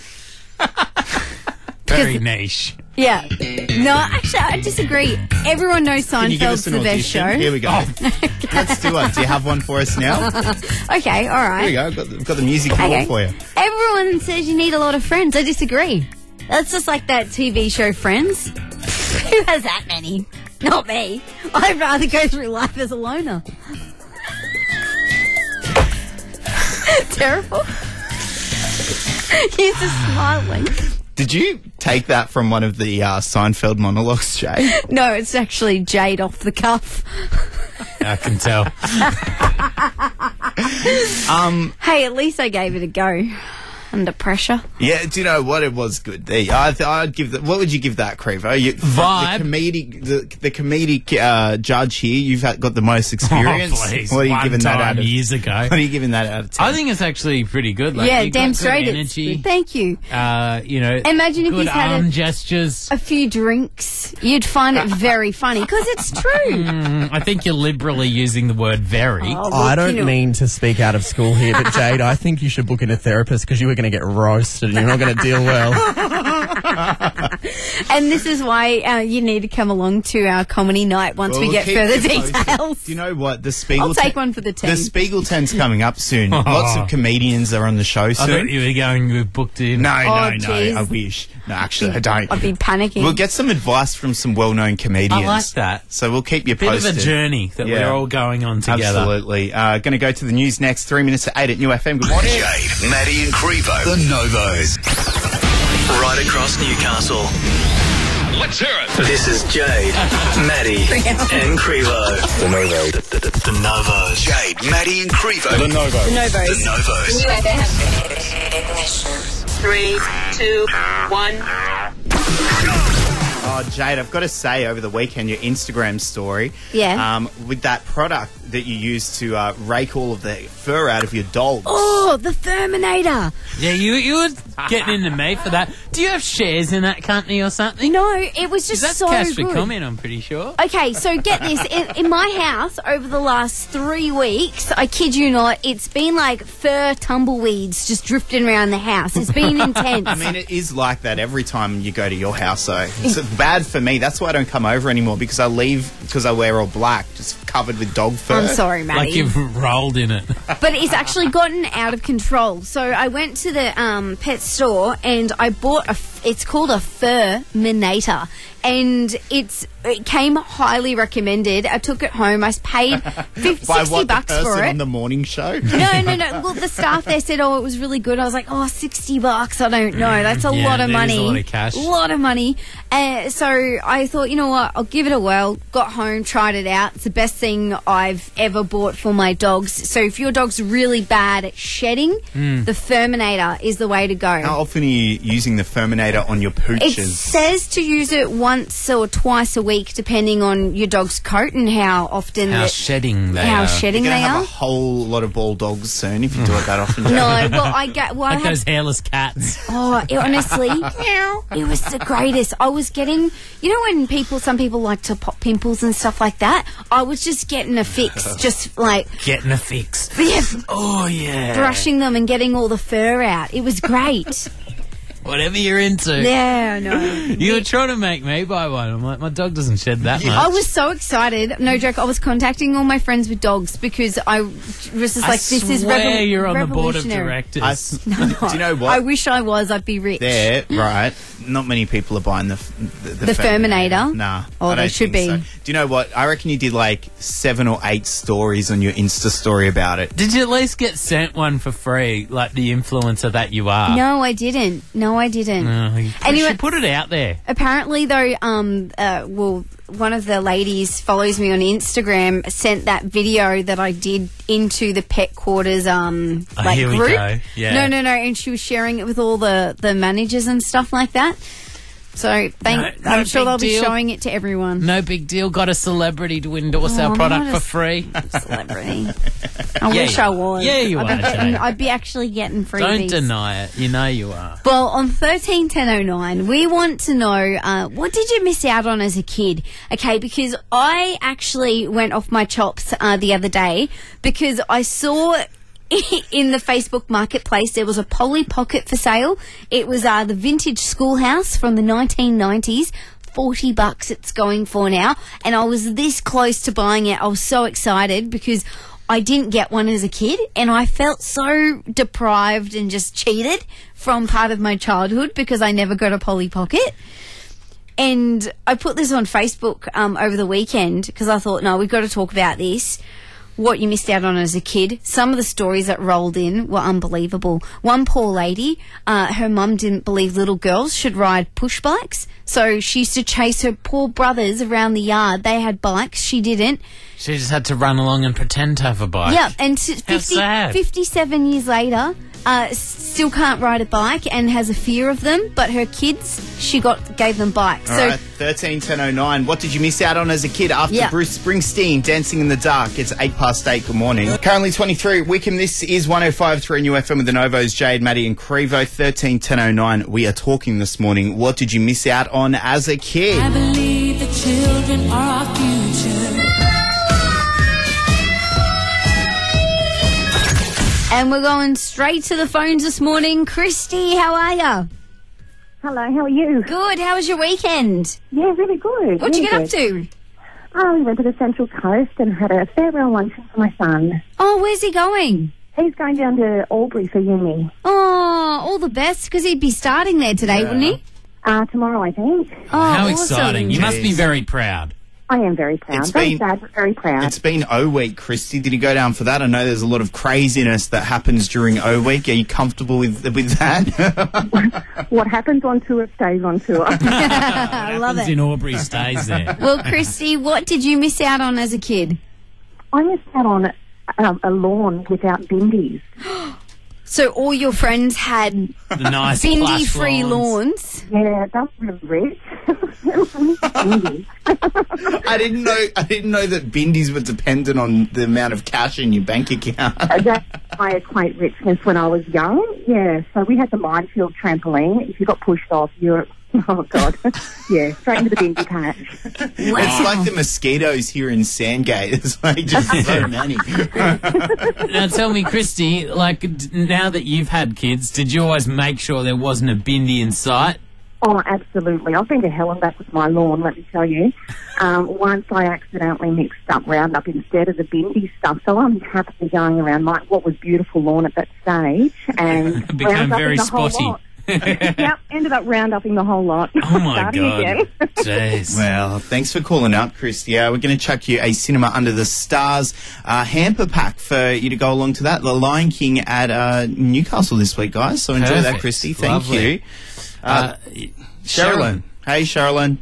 Very niche. Yeah. No, actually, I disagree. Everyone knows Can you give us Seinfeld's an the best audition? show. Here we go. Let's do it. Do you have one for us now? Okay, all right. Here we go. I've got the music Okay. for you. Everyone says you need a lot of friends. I disagree. That's just like that TV show Friends. Who has that many? Not me. I'd rather go through life as a loner. Terrible. He's just smiling. Did you take that from one of the Seinfeld monologues, Jay? No, it's actually Jade off the cuff. I can tell. Hey, at least I gave it a go. under pressure. Yeah, do you know what? It was good. I'd give that. What would you give that, Crevo? Vibe. The comedic judge here. You've got the most experience. Oh, please. What are you giving that out of? Years ago. What are you giving that out of 10? I think it's actually pretty good. Like, Yeah, you damn got good straight. energy. Thank you. Imagine if good he's had arm gestures. a few drinks. You'd find it very funny because it's true. I think you're liberally using the word very. I don't mean to speak out of school here, but Jade, I think you should book in a therapist because you were going to get roasted and you're not going to deal well. And this is why you need to come along to our comedy night once we get further details. Do you know what? The Spiegel I'll take one for the team. The Spiegel 10's coming up soon. Lots of comedians are on the show I soon. thought you were going with booked in. No, geez. I wish. No, actually, I don't. I'd be panicking. We'll get some advice from some well-known comedians. I like that. So we'll keep you Bit posted. of a journey that we're all going on together. Absolutely. Going to go to the news next. 3 minutes to 8 at New FM. Good morning. Jade, Maddie and Crevo. The Novos. Right across Newcastle. Let's hear it. This is Jade, Maddie and Crevo. The Novos. The Novos. Jade, Maddie and Crevo. The Novos. The Novos. The Novos. New FM. 3, 2, 1. Oh, Jade, I've got to say, over the weekend, your Instagram story, with that product that you use to rake all of the fur out of your dogs. Oh, the Furminator. Yeah, you were getting into me for that. Do you have shares in that company or something? No, it was just That's so cash for good. comment, I'm pretty sure. Okay, so get this. In my house, over the last 3 weeks, I kid you not, it's been like fur tumbleweeds just drifting around the house. It's been intense. I mean, it is like that every time you go to your house, though. It's bad for me. That's why I don't come over anymore, because I wear all black, just covered with dog fur. I'm sorry, Maddie. Like you've rolled in it. But it's actually gotten out of control. So I went to the pet store and I bought it's called a Furminator, and it came highly recommended. I took it home. I paid By $60 the person for it. on the morning show? No. Well, the staff there said, "Oh, it was really good." I was like, "Oh, $60. I don't know. That's a lot of money. Is a lot of cash. A lot of money." So I thought, you know what? I'll give it a whirl. Got home, tried it out. It's the best thing I've ever bought for my dogs. So if your dog's really bad at shedding, the Furminator is the way to go. How often are you using the Furminator on your pooches? It says to use it once or twice a week, depending on your dog's coat and how often shedding they how are. shedding You're they gonna have are. a whole lot of bald dogs soon if you do it that often. No, well, I Like had those hairless cats. Oh, honestly, it was the greatest. I was getting, you know, when some people like to pop pimples and stuff like that. I was just getting a fix, just like Getting a fix. yeah, Oh, yeah. brushing them and getting all the fur out. It was great. Whatever you're into. Yeah, no. You were trying to make me buy one. I'm like, my dog doesn't shed that much. I was so excited. No joke. I was contacting all my friends with dogs because I was just like, this is swear you're on the board of revolutionary. directors. Do you know what? I wish I was. I'd be rich. There, right. Not many people are buying the Furminator? Nah. Oh, I they don't should think be. so. Do you know what? I reckon you did like 7 or 8 stories on your Insta story about it. Did you at least get sent one for free, like the influencer that you are? No, I didn't. You Anyway- should put it out there. Apparently, though, one of the ladies follows me on Instagram, sent that video that I did into the pet quarters here we group. go. Yeah. No, and she was sharing it with all the managers and stuff like that. So No I'm sure big they'll deal. be showing it to everyone. No big deal. Got a celebrity to endorse Oh, our I'm product not for a free. Celebrity. I Yeah, wish you I are. was. Yeah, you are, Jane. I'd be actually getting freebies. Don't deny it. You know you are. Well, on 131009, we want to know, what did you miss out on as a kid? Okay, because I actually went off my chops the other day because I saw in the Facebook Marketplace there was a Polly Pocket for sale. It was the vintage schoolhouse from the 1990s. $40 it's going for now, and I was this close to buying it. I was so excited because I didn't get one as a kid, and I felt so deprived and just cheated from part of my childhood because I never got a Polly Pocket. And I put this on Facebook over the weekend because I thought, no, we've got to talk about this. What you missed out on as a kid. Some of the stories that rolled in were unbelievable. One poor lady, her mum didn't believe little girls should ride push bikes, so she used to chase her poor brothers around the yard. They had bikes, she didn't. She just had to run along and pretend to have a bike. Yeah, and How sad. 57 years later, still can't ride a bike and has a fear of them, but her kids, she gave them bikes. All right, 13-10-09. What did you miss out on as a kid after Bruce Springsteen, Dancing in the Dark? It's 8:08. Good morning. Currently 23. Wickham, this is 105.3 New FM with the Novos, Jade, Maddie and Crevo. 13-10-09. We are talking this morning. What did you miss out on as a kid? I believe the children are our future. And we're going straight to the phones this morning. Christy, how are you? Hello, how are you? Good. How was your weekend? Yeah, really good. What'd you get up to? Oh, we went to the Central Coast and had a farewell luncheon for my son. Oh, where's he going? He's going down to Albury for uni. Oh, all the best, because he'd be starting there today, wouldn't he? Tomorrow, I think. Oh, How awesome. exciting. You must be very proud. I am very proud. Very sad, but very proud. It's been O Week, Christy. Did you go down for that? I know there's a lot of craziness that happens during O Week. Are you comfortable with that? What happens on tour stays on tour. I love it. in Albury stays there. Well, Christy, what did you miss out on as a kid? I missed out on a lawn without bindies. So all your friends had The nice bindi-free lawns. Yeah, that's really rich. Bindies. I didn't know that bindies were dependent on the amount of cash in your bank account. That's my equate richness when I was young. Yeah, so we had the minefield trampoline. If you got pushed off, you're... Oh, God. Yeah, straight into the bindi patch. It's like the mosquitoes here in Sandgate. It's like just so many. Now tell me, Christy, like now that you've had kids, did you always make sure there wasn't a bindi in sight? Oh, absolutely. I've been to hell and back with my lawn, let me tell you. Once I accidentally mixed up Roundup instead of the bindi stuff, so I'm happily going around like what was beautiful lawn at that stage. And It became very spotty. Yep, ended up round-upping the whole lot. Oh, my Starting God. again. Jeez. Well, thanks for calling out, Christy. We're going to chuck you a Cinema Under the Stars hamper pack for you to go along to that. The Lion King at Newcastle this week, guys. So enjoy that, Perfect. Christy. Thank Lovely. you. Sherilyn. Hey, Sherilyn.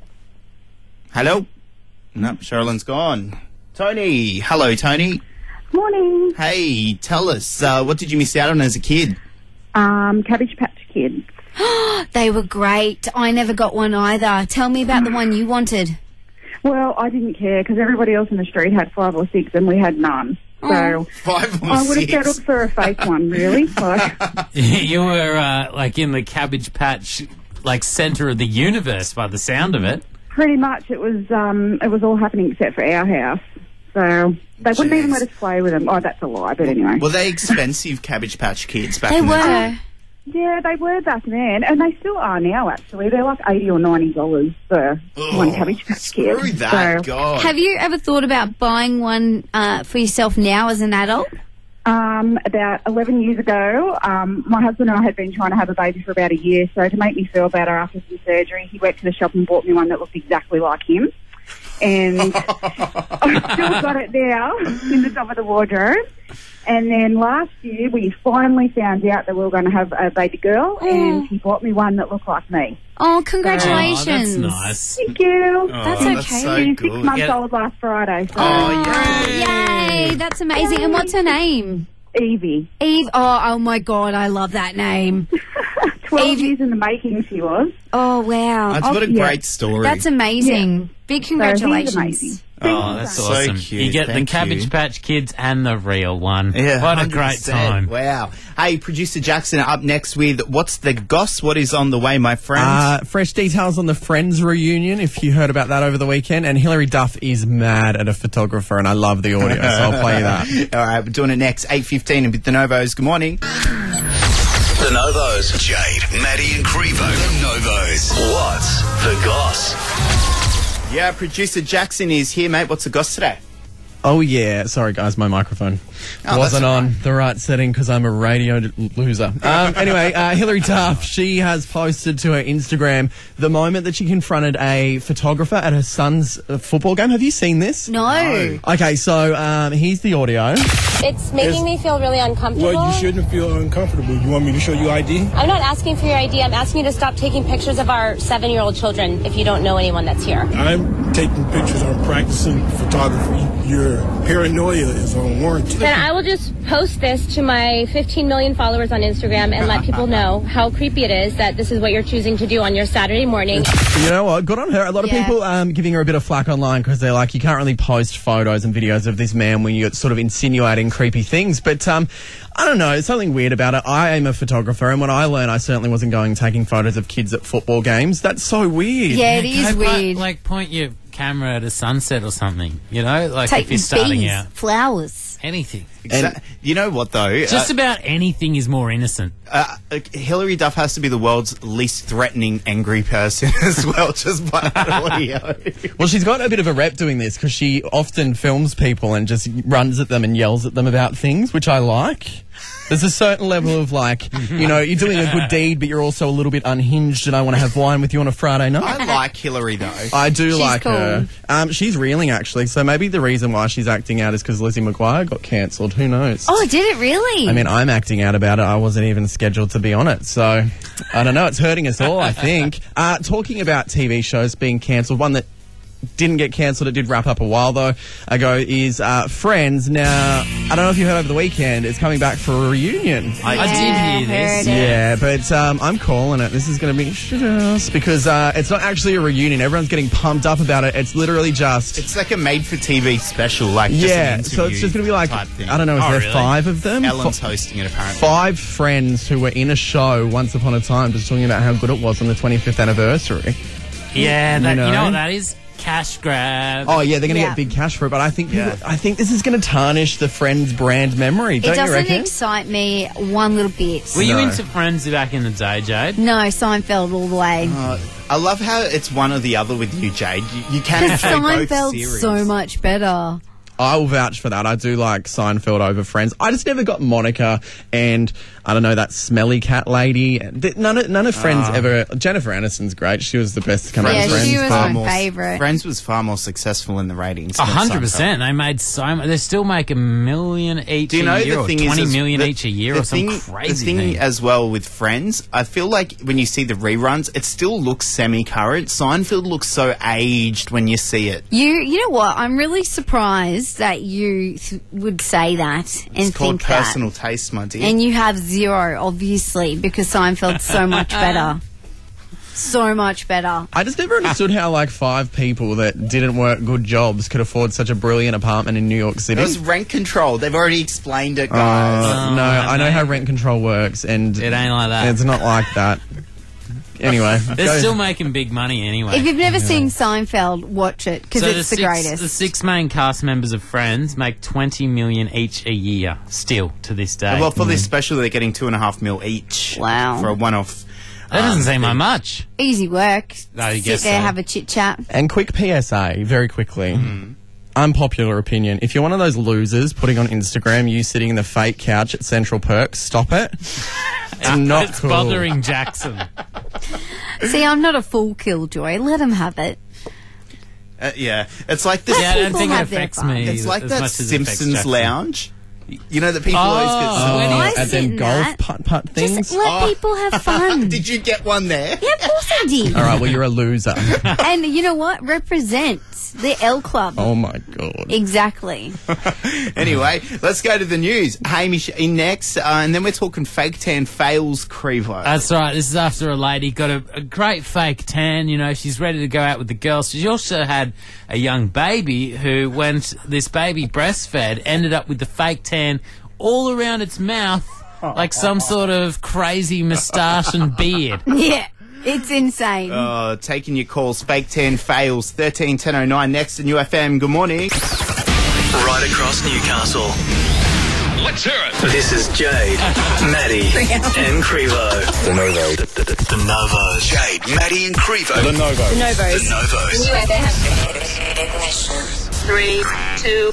Hello? Nope, Sherilyn's gone. Tony. Hello, Tony. Morning. Hey, tell us, what did you miss out on as a kid? Cabbage Patch Kids. They were great. I never got one either. Tell me about the one you wanted. Well, I didn't care because everybody else in the street had 5 or 6 and we had none. So 5 or I would have 6. settled for a fake one, really. Like, You were like in the Cabbage Patch, like centre of the universe by the sound of it. pretty much it was all happening except for our house. So they wouldn't even let us play with them. Oh, that's a lie, but anyway. Were they expensive Cabbage Patch Kids back They in the were. day? Yeah, they were back then, and they still are now, actually. They're like $80 or $90 for one Cabbage Patch Kid. Screw that, So- God. Have you ever thought about buying one for yourself now as an adult? About 11 years ago, my husband and I had been trying to have a baby for about a year, so to make me feel better after some surgery, he went to the shop and bought me one that looked exactly like him. And I've still got it now in the top of the wardrobe. And then last year, we finally found out that we were going to have a baby girl, and he bought me one that looked like me. Oh, congratulations. Oh, that's nice. Thank you. That's okay. That's so She's good. 6 months old last Friday. So. Yay, that's amazing. And what's her name? Evie. Eve. Oh my God, I love that name. 12 years in the making she was. Oh, wow. That's what a great story. That's amazing. Big he's congratulations. amazing. Oh, that's So awesome. cute. You get the Thank Cabbage you. Patch Kids and the real one. Yeah, What a great 100%. time. Wow. Hey, producer Jackson up next with What's the Goss? What is on the way, my friends? Fresh details on the Friends reunion, if you heard about that over the weekend. And Hilary Duff is mad at a photographer, and I love the audio, so I'll play you that. All right, we're doing it next. 8:15 and with the Novos. Good morning. The Novos. Jade, Maddie and Crevo. The Novos. What's the Goss? Yeah, producer Jackson is here, mate. What's the Goss today? Oh, yeah. Sorry, guys, my microphone Oh, wasn't that's all on the right setting because I'm a radio loser. Anyway, Hilary Duff, she has posted to her Instagram the moment that she confronted a photographer at her son's football game. Have you seen this? No. Okay, so here's the audio. It's making me feel really uncomfortable. Well, you shouldn't feel uncomfortable. You want me to show you ID? I'm not asking for your ID. I'm asking you to stop taking pictures of our 7-year-old children if you don't know anyone that's here. I'm taking pictures. I'm practicing photography. You're Your paranoia is unwarranted. Then I will just post this to my 15 million followers on Instagram and let people know how creepy it is that this is what you're choosing to do on your Saturday morning. You know what? Good on her. A lot of people giving her a bit of flack online because they're like, you can't really post photos and videos of this man when you're sort of insinuating creepy things. But I don't know. There's something weird about it. I am a photographer, and when I learned, I certainly wasn't going taking photos of kids at football games. That's so weird. Yeah, it is weird. Like, point your camera at a sunset or something, you know? Like, Take if you're starting bees, out. flowers. Anything. You know what, though? Just about anything is more innocent. Hillary Duff has to be the world's least threatening, angry person as well, just by that audio. Well, she's got a bit of a rep doing this because she often films people and just runs at them and yells at them about things, which I like. There's a certain level of, like, you know, you're doing a good deed, but you're also a little bit unhinged, and I want to have wine with you on a Friday night. I like Hillary, though. I do She's like cool. her. She's reeling, actually, so maybe the reason why she's acting out is because Lizzie McGuire got cancelled. Who knows? Oh, did it really? I mean, I'm acting out about it. I wasn't even scheduled to be on it, so I don't know. It's hurting us all, I think. Talking about TV shows being cancelled, one that didn't get cancelled, it did wrap up a while ago, is Friends. Now, I don't know if you heard over the weekend, it's coming back for a reunion. I did hear this. Yeah, but I'm calling it. This is going to be shit-ass because it's not actually a reunion. Everyone's getting pumped up about it. It's literally just... It's like a made-for-TV special, like just an interview so it's just going to be like, type thing. I don't know, is there 5 of them? Ellen's hosting it, apparently. 5 friends who were in a show once upon a time just talking about how good it was on the 25th anniversary. Yeah, You you know know? what that is? Cash grab. Oh yeah, they're going to get big cash for it, but I think I think this is going to tarnish the Friends brand memory. Don't It you doesn't reckon? excite me one little bit. Were you into Friends back in the day, Jade? No, Seinfeld all the way. I love how it's one or the other with you, Jade. You can Because play both Seinfeld's series. so much better. I will vouch for that. I do like Seinfeld over Friends. I just never got Monica and, I don't know, that smelly cat lady. None of Friends ever... Jennifer Aniston's great. She was the best to come out of Friends. she was my favourite. Friends was far more successful in the ratings. than 100%. Seinfeld. They made so much. They still make $1 million each Do you know a year, the or thing 20 is, million each a year, or something crazy. The thing as well with Friends, I feel like when you see the reruns, it still looks semi-current. Seinfeld looks so aged when you see it. You know what? I'm really surprised that you would say that and It's called think that. personal taste, my dear. And you have 0, obviously, because Seinfeld's so much better. So much better. I just never understood how, like, 5 people that didn't work good jobs could afford such a brilliant apartment in New York City. It was rent control. They've already explained it, guys. No, I know how rent control works, and It ain't like that. it's not like that. Anyway, They're still making big money anyway. If you've never seen Seinfeld, watch it, because it's the greatest. The 6 main cast members of Friends make $20 million each a year, still to this day. Well, for this special, they're getting $2.5 million each. Wow. For a one-off. That doesn't seem like much. Easy work. No, you Sit guess there, so. have a chit-chat. And quick PSA, very quickly. Unpopular opinion. If you're one of those losers putting on Instagram you sitting in the fake couch at Central Perk, stop it. It's not It's cool. bothering Jackson. See, I'm not a fool killjoy. Let him have it. Yeah. It's like this. Yeah, I don't people think it have their affects fun. me. It's like as that much as it affects Simpsons Jackson. lounge. You know, the people always get I at sit them in golf that. putt things. Just let people have fun. Did you get one there? Yeah, of course I did. All right, well, you're a loser. And you know what? Represent the L Club. Oh, my God. Exactly. Anyway, let's go to the news. Hamish in next, and then we're talking fake tan fails, Crevo. That's right. This is after a lady got a great fake tan. You know, she's ready to go out with the girls. She also had a young baby who, when this baby breastfed, ended up with the fake tan all around its mouth, like some sort of crazy moustache and beard. Yeah, it's insane. Taking your calls, fake tan fails, 13 1009 next in UFM. Good morning. Right across Newcastle. Let's hear it. This is Jade, Maddie, and Crevo. The Novo. The Novos. Jade, Maddie, and Crevo. The Novo. The Novos. The Novos. Ignition. 3, 2,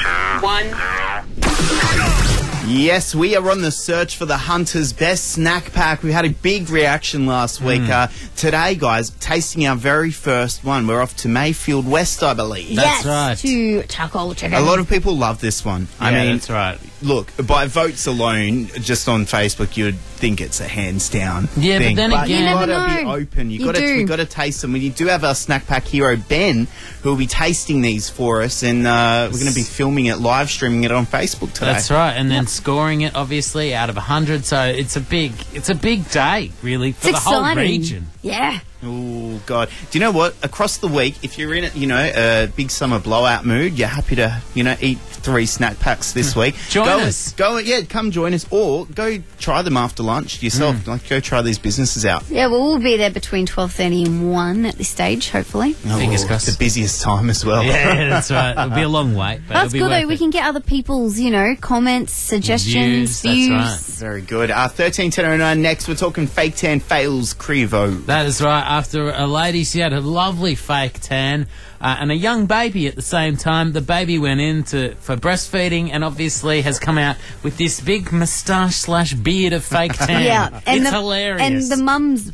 1. Yes, we are on the search for the Hunter's Best Snack Pack. We had a big reaction last week. Today, guys, tasting our very first one. We're off to Mayfield West, I believe. That's right. To charcoal chicken. A lot of people love this one. I Yeah, mean, that's right. look, by votes alone, just on Facebook, you'd think it's a hands down. Yeah, thing. but then again, you gotta be open. We got to taste them. We do have our snack pack hero Ben, who will be tasting these for us, and we're going to be filming it, live streaming it on Facebook today. That's right, and then scoring it obviously out of 100. So it's a big day, really, for the whole region. Yeah. Oh, God. Do you know what? Across the week, if you're in a big summer blowout mood, you're happy to, eat 3 snack packs this week. Join us. Come join us, or go try them after lunch yourself. Go try these businesses out. Yeah, we'll be there between 12:30 and 1 at this stage, hopefully. Fingers crossed. The busiest time as well. Yeah, that's right. It'll be a long wait, but That's it'll be good, though. We can get other people's, comments, suggestions, views. That's right. Very good. 13:10:09 next. We're talking fake tan fails, Crevo. That is right. After a lady, she had a lovely fake tan and a young baby at the same time. The baby went in for breastfeeding and obviously has come out with this big moustache/beard of fake tan. Yeah, and it's hilarious. And the mum's,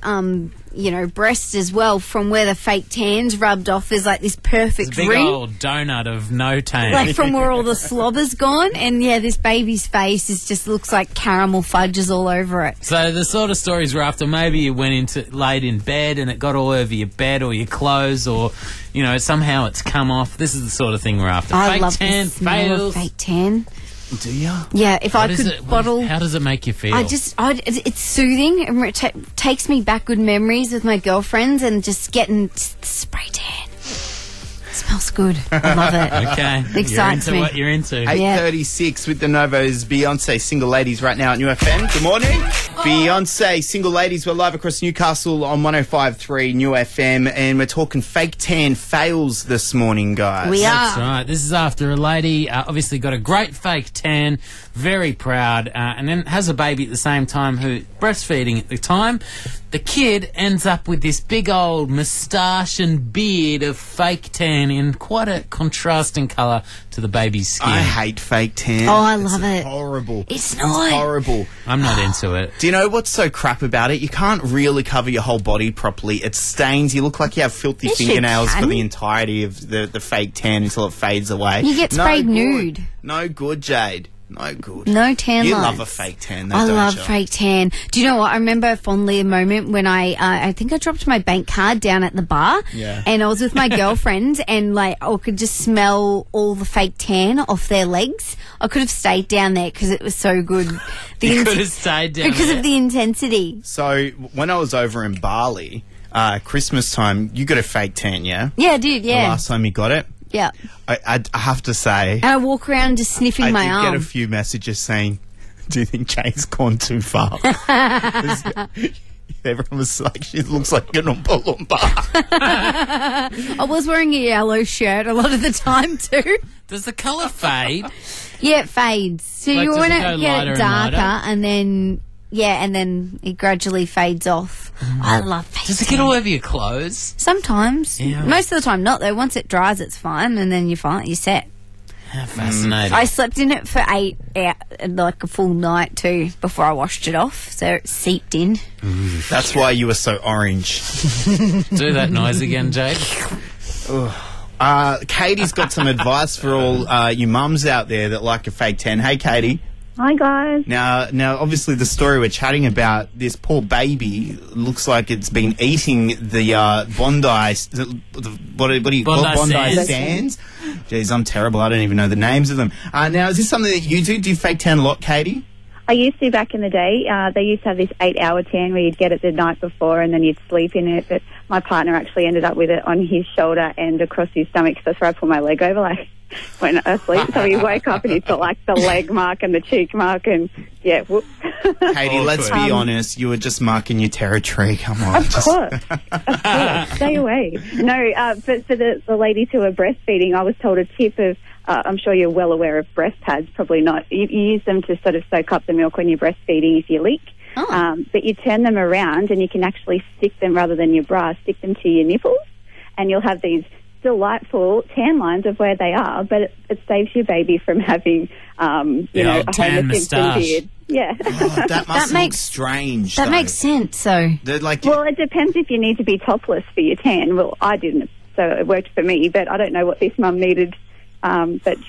breast as well, from where the fake tan's rubbed off, is like this perfect it's a big ring. old donut of no tan. Like from where all the slobber's gone. And yeah, this baby's face just looks like caramel fudges all over it. So the sort of stories we're after, maybe you laid in bed and it got all over your bed or your clothes, or somehow it's come off. This is the sort of thing we're after. I fake love tan the smell fails. of fake tan. Do you? Yeah, if I could bottle... How does it make you feel? It's soothing. It takes me back good memories with my girlfriends and just getting spray tan. It smells good. I love it. Okay. It excites me. What you're into. 8:36 with the Novos Beyonce Single Ladies right now at New FM. Good morning. Beyonce Single Ladies. We're live across Newcastle on 105.3 New FM, and we're talking fake tan fails this morning, guys. We are. That's right. This is after a lady obviously got a great fake tan, very proud, and then has a baby at the same time who breastfeeding at the time. The kid ends up with this big old moustache and beard of fake tan in quite a contrasting colour to the baby's skin. I hate fake tan. Oh, I love it. Horrible. It's not. Horrible. I'm not into it. Do you know what's so crap about it? You can't really cover your whole body properly. It stains. You look like you have filthy Yes, you fingernails for can. the entirety of the fake tan until it fades away. You get sprayed nude. No good, Jade. No good. No tan You lines. love a fake tan, though, I don't love you? fake tan. Do you know what? I remember fondly a moment when I think I dropped my bank card down at the bar. Yeah. And I was with my girlfriends and I could just smell all the fake tan off their legs. I could have stayed down there because it was so good. You could have stayed down because there. of the intensity. So, when I was over in Bali, Christmas time, you got a fake tan, yeah? Yeah, I did, The yeah. last time you got it? Yeah. I have to say... And I walk around just sniffing I my did arm. get a few messages saying, do you think Jane's gone too far? Everyone was like, she looks like an Oompa Loompa. I was wearing a yellow shirt a lot of the time too. Does the colour fade? Yeah, it fades. So Like, you does want it go to get lighter it and darker lighter? and then... Yeah, and then it gradually fades off. I love fake Does it get all over your clothes? Sometimes. Yeah. Most of the time not, though. Once it dries, it's fine, and then you're fine. You're set. How fascinating. I slept in it for 8 hours, like a full night, too, before I washed it off, so it seeped in. That's why you were so orange. Do that noise again, Jade. Katie's got some advice for all you mums out there that like a fake tan. Hey, Katie. Hi, guys. Now, obviously, the story we're chatting about, this poor baby looks like it's been eating the Bondi. What do you call it? Bondi Sands. Jeez, I'm terrible. I don't even know the names of them. Now, is this something that you do? Do you fake tan a lot, Katie? I used to back in the day. They used to have this 8-hour tan where you'd get it the night before and then you'd sleep in it. But my partner actually ended up with it on his shoulder and across his stomach. So that's where I put my leg over, like, when I sleep. So he woke up and he's got, like, the leg mark and the cheek mark and, yeah, whoops. Katie, let's be honest. You were just marking your territory. Come on. Of course. Stay away. No, but for the ladies who are breastfeeding, I was told a tip of, I'm sure you're well aware of breast pads, probably not. You use them to sort of soak up the milk when you're breastfeeding if you leak. But you turn them around and you can actually stick them, rather than your bra, stick them to your nipples, and you'll have these delightful tan lines of where they are, but it saves your baby from having, a Homer Simpson beard. Yeah. That must look strange. That though. makes sense, so... Well, it depends if you need to be topless for your tan. Well, I didn't, so it worked for me, but I don't know what this mum needed. But she was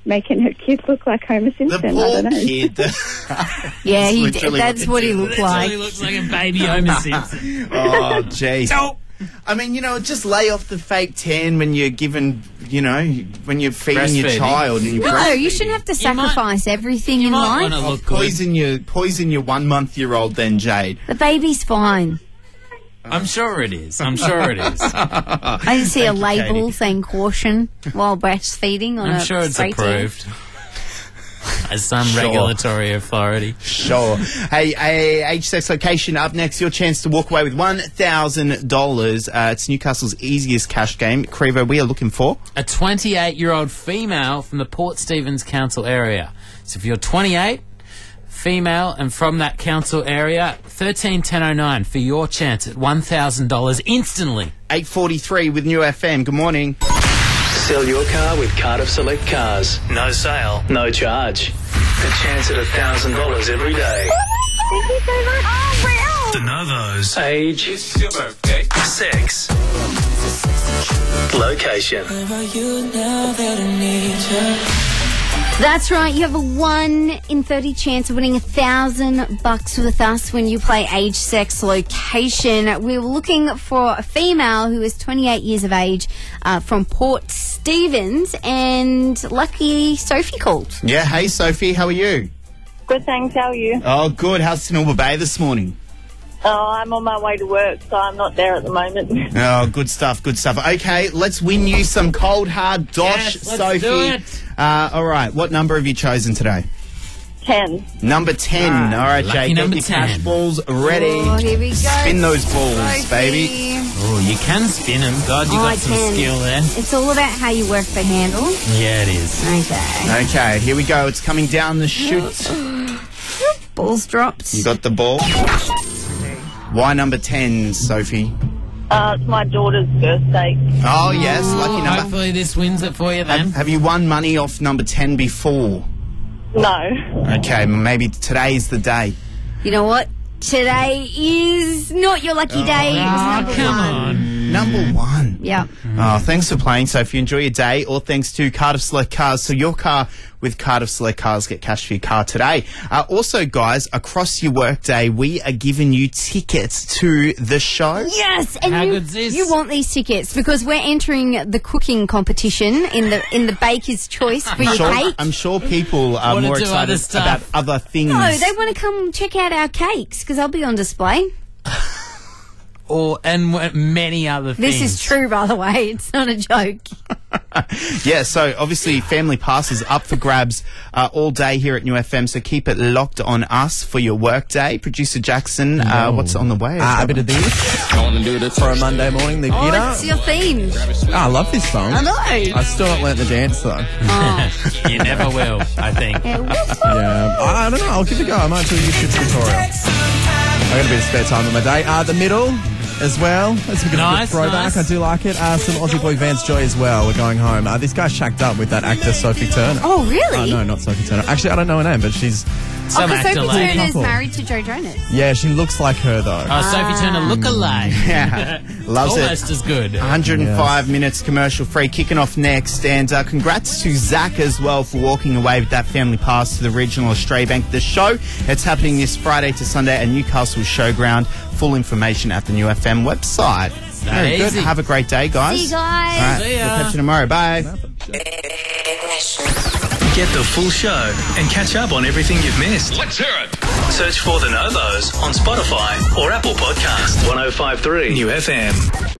making her kids look like Homer Simpson. I Poor don't know. kid. Yeah, literally that's what he looked like. He looks like a baby Homer Simpson. Oh, jeez. I mean, just lay off the fake tan when you're given, when you're feeding your Breastfeeding. child. And you're No, you shouldn't have to sacrifice everything in life. want to look good. Poison your 1-month-old then, Jade. The baby's fine. I'm sure it is. I'm sure it is. I didn't see a Thank you, label Katie. saying caution while breastfeeding on I'm a sure it's spray tan. approved. As some Sure. regulatory authority. Sure. Hey, age, sex, location up next. Your chance to walk away with $1,000. It's Newcastle's easiest cash game. Crevo, we are looking for A 28-year-old female from the Port Stephens Council area. So if you're 28, female, and from that council area, 131009 for your chance at $1,000 instantly. 8:43 with New FM. Good morning. Sell your car with Cardiff Select Cars. No sale, no charge. A chance at $1,000 every day. Thank you so much. Oh, The Novos. Age. It's your birthday. Sex. Location. That's right. You have a 1 in 30 chance of winning $1,000 with us when you play age, sex, location. We were looking for a female who is 28 years of age from Port Stephens, and lucky Sophie called. Yeah, hey, Sophie, how are you? Good, thanks. How are you? Oh, good. How's St Kilda Bay this morning? Oh, I'm on my way to work, so I'm not there at the moment. Oh, good stuff, good stuff. Okay, let's win you some cold, hard dosh, Yes, let's Sophie. do it. All right, what number have you chosen today? 10. Number 10. All right, lucky Jay, get number your cash 10. balls ready. Oh, here we go. Spin those balls, Sophie. baby. Oh, you can spin them. God, you got some 10. skill there. It's all about how you work the handle. Yeah, it is. Okay. Okay, here we go. It's coming down the chute. Balls dropped. You got the ball. Why number 10, Sophie? It's my daughter's birthday. Oh, yes, lucky number. Hopefully this wins it for you then. Have you won money off number 10 before? No. Okay, maybe today's the day. You know what? Today is not your lucky day. It was number come one. on. Number 1. Yeah. Oh, thanks for playing, Sophie. Enjoy your day. All thanks to Cardiff Select Cars. So your car with Cardiff Select Cars, get cash for your car today. Also, guys, across your workday, we are giving you tickets to the show. Yes, and How good's this? you want these tickets because we're entering the cooking competition in the Baker's Choice for your cake. I'm sure people are Wanna more do excited other stuff. about other things. No, they want to come check out our cakes because they'll be on display. And many other things. This is true, by the way. It's not a joke. Yeah, so obviously family passes up for grabs all day here at New FM, so keep it locked on us for your work day. Producer Jackson, what's on the way? A bit of this. I want to do this for a Monday morning. The Oh, Gitter. it's your theme. I love this song. I know. I still not learnt the dance though. Oh. You never will, I think. Yeah, Yeah, I don't know. I'll give it a go. I might do a YouTube tutorial. I got a bit of spare time in my day. The middle as well. That's a good Nice, throwback. nice. I do like it. Some Aussie boy Vance Joy as well. We're going home. This guy shacked up with that actor Sophie Turner. Oh, really? No, not Sophie Turner. Actually, I don't know her name, but she's Some because actor Sophie lady. Turner's Couple. married to Joe Jonas. yeah, she looks like her though. Oh, Sophie Turner look-alike. Yeah, loves it. Almost as good. 105 minutes commercial free, kicking off next. And congrats to Zach as well for walking away with that family pass to the Regional Australia Bank. The show, it's happening this Friday to Sunday at Newcastle Showground. Full information at the New FM website. Very good. easy. Have a great day, guys. See you guys. All right, See ya. we'll catch you tomorrow. Bye. Get the full show and catch up on everything you've missed. Let's hear it. Search for The Novos on Spotify or Apple Podcasts. 105.3 New FM.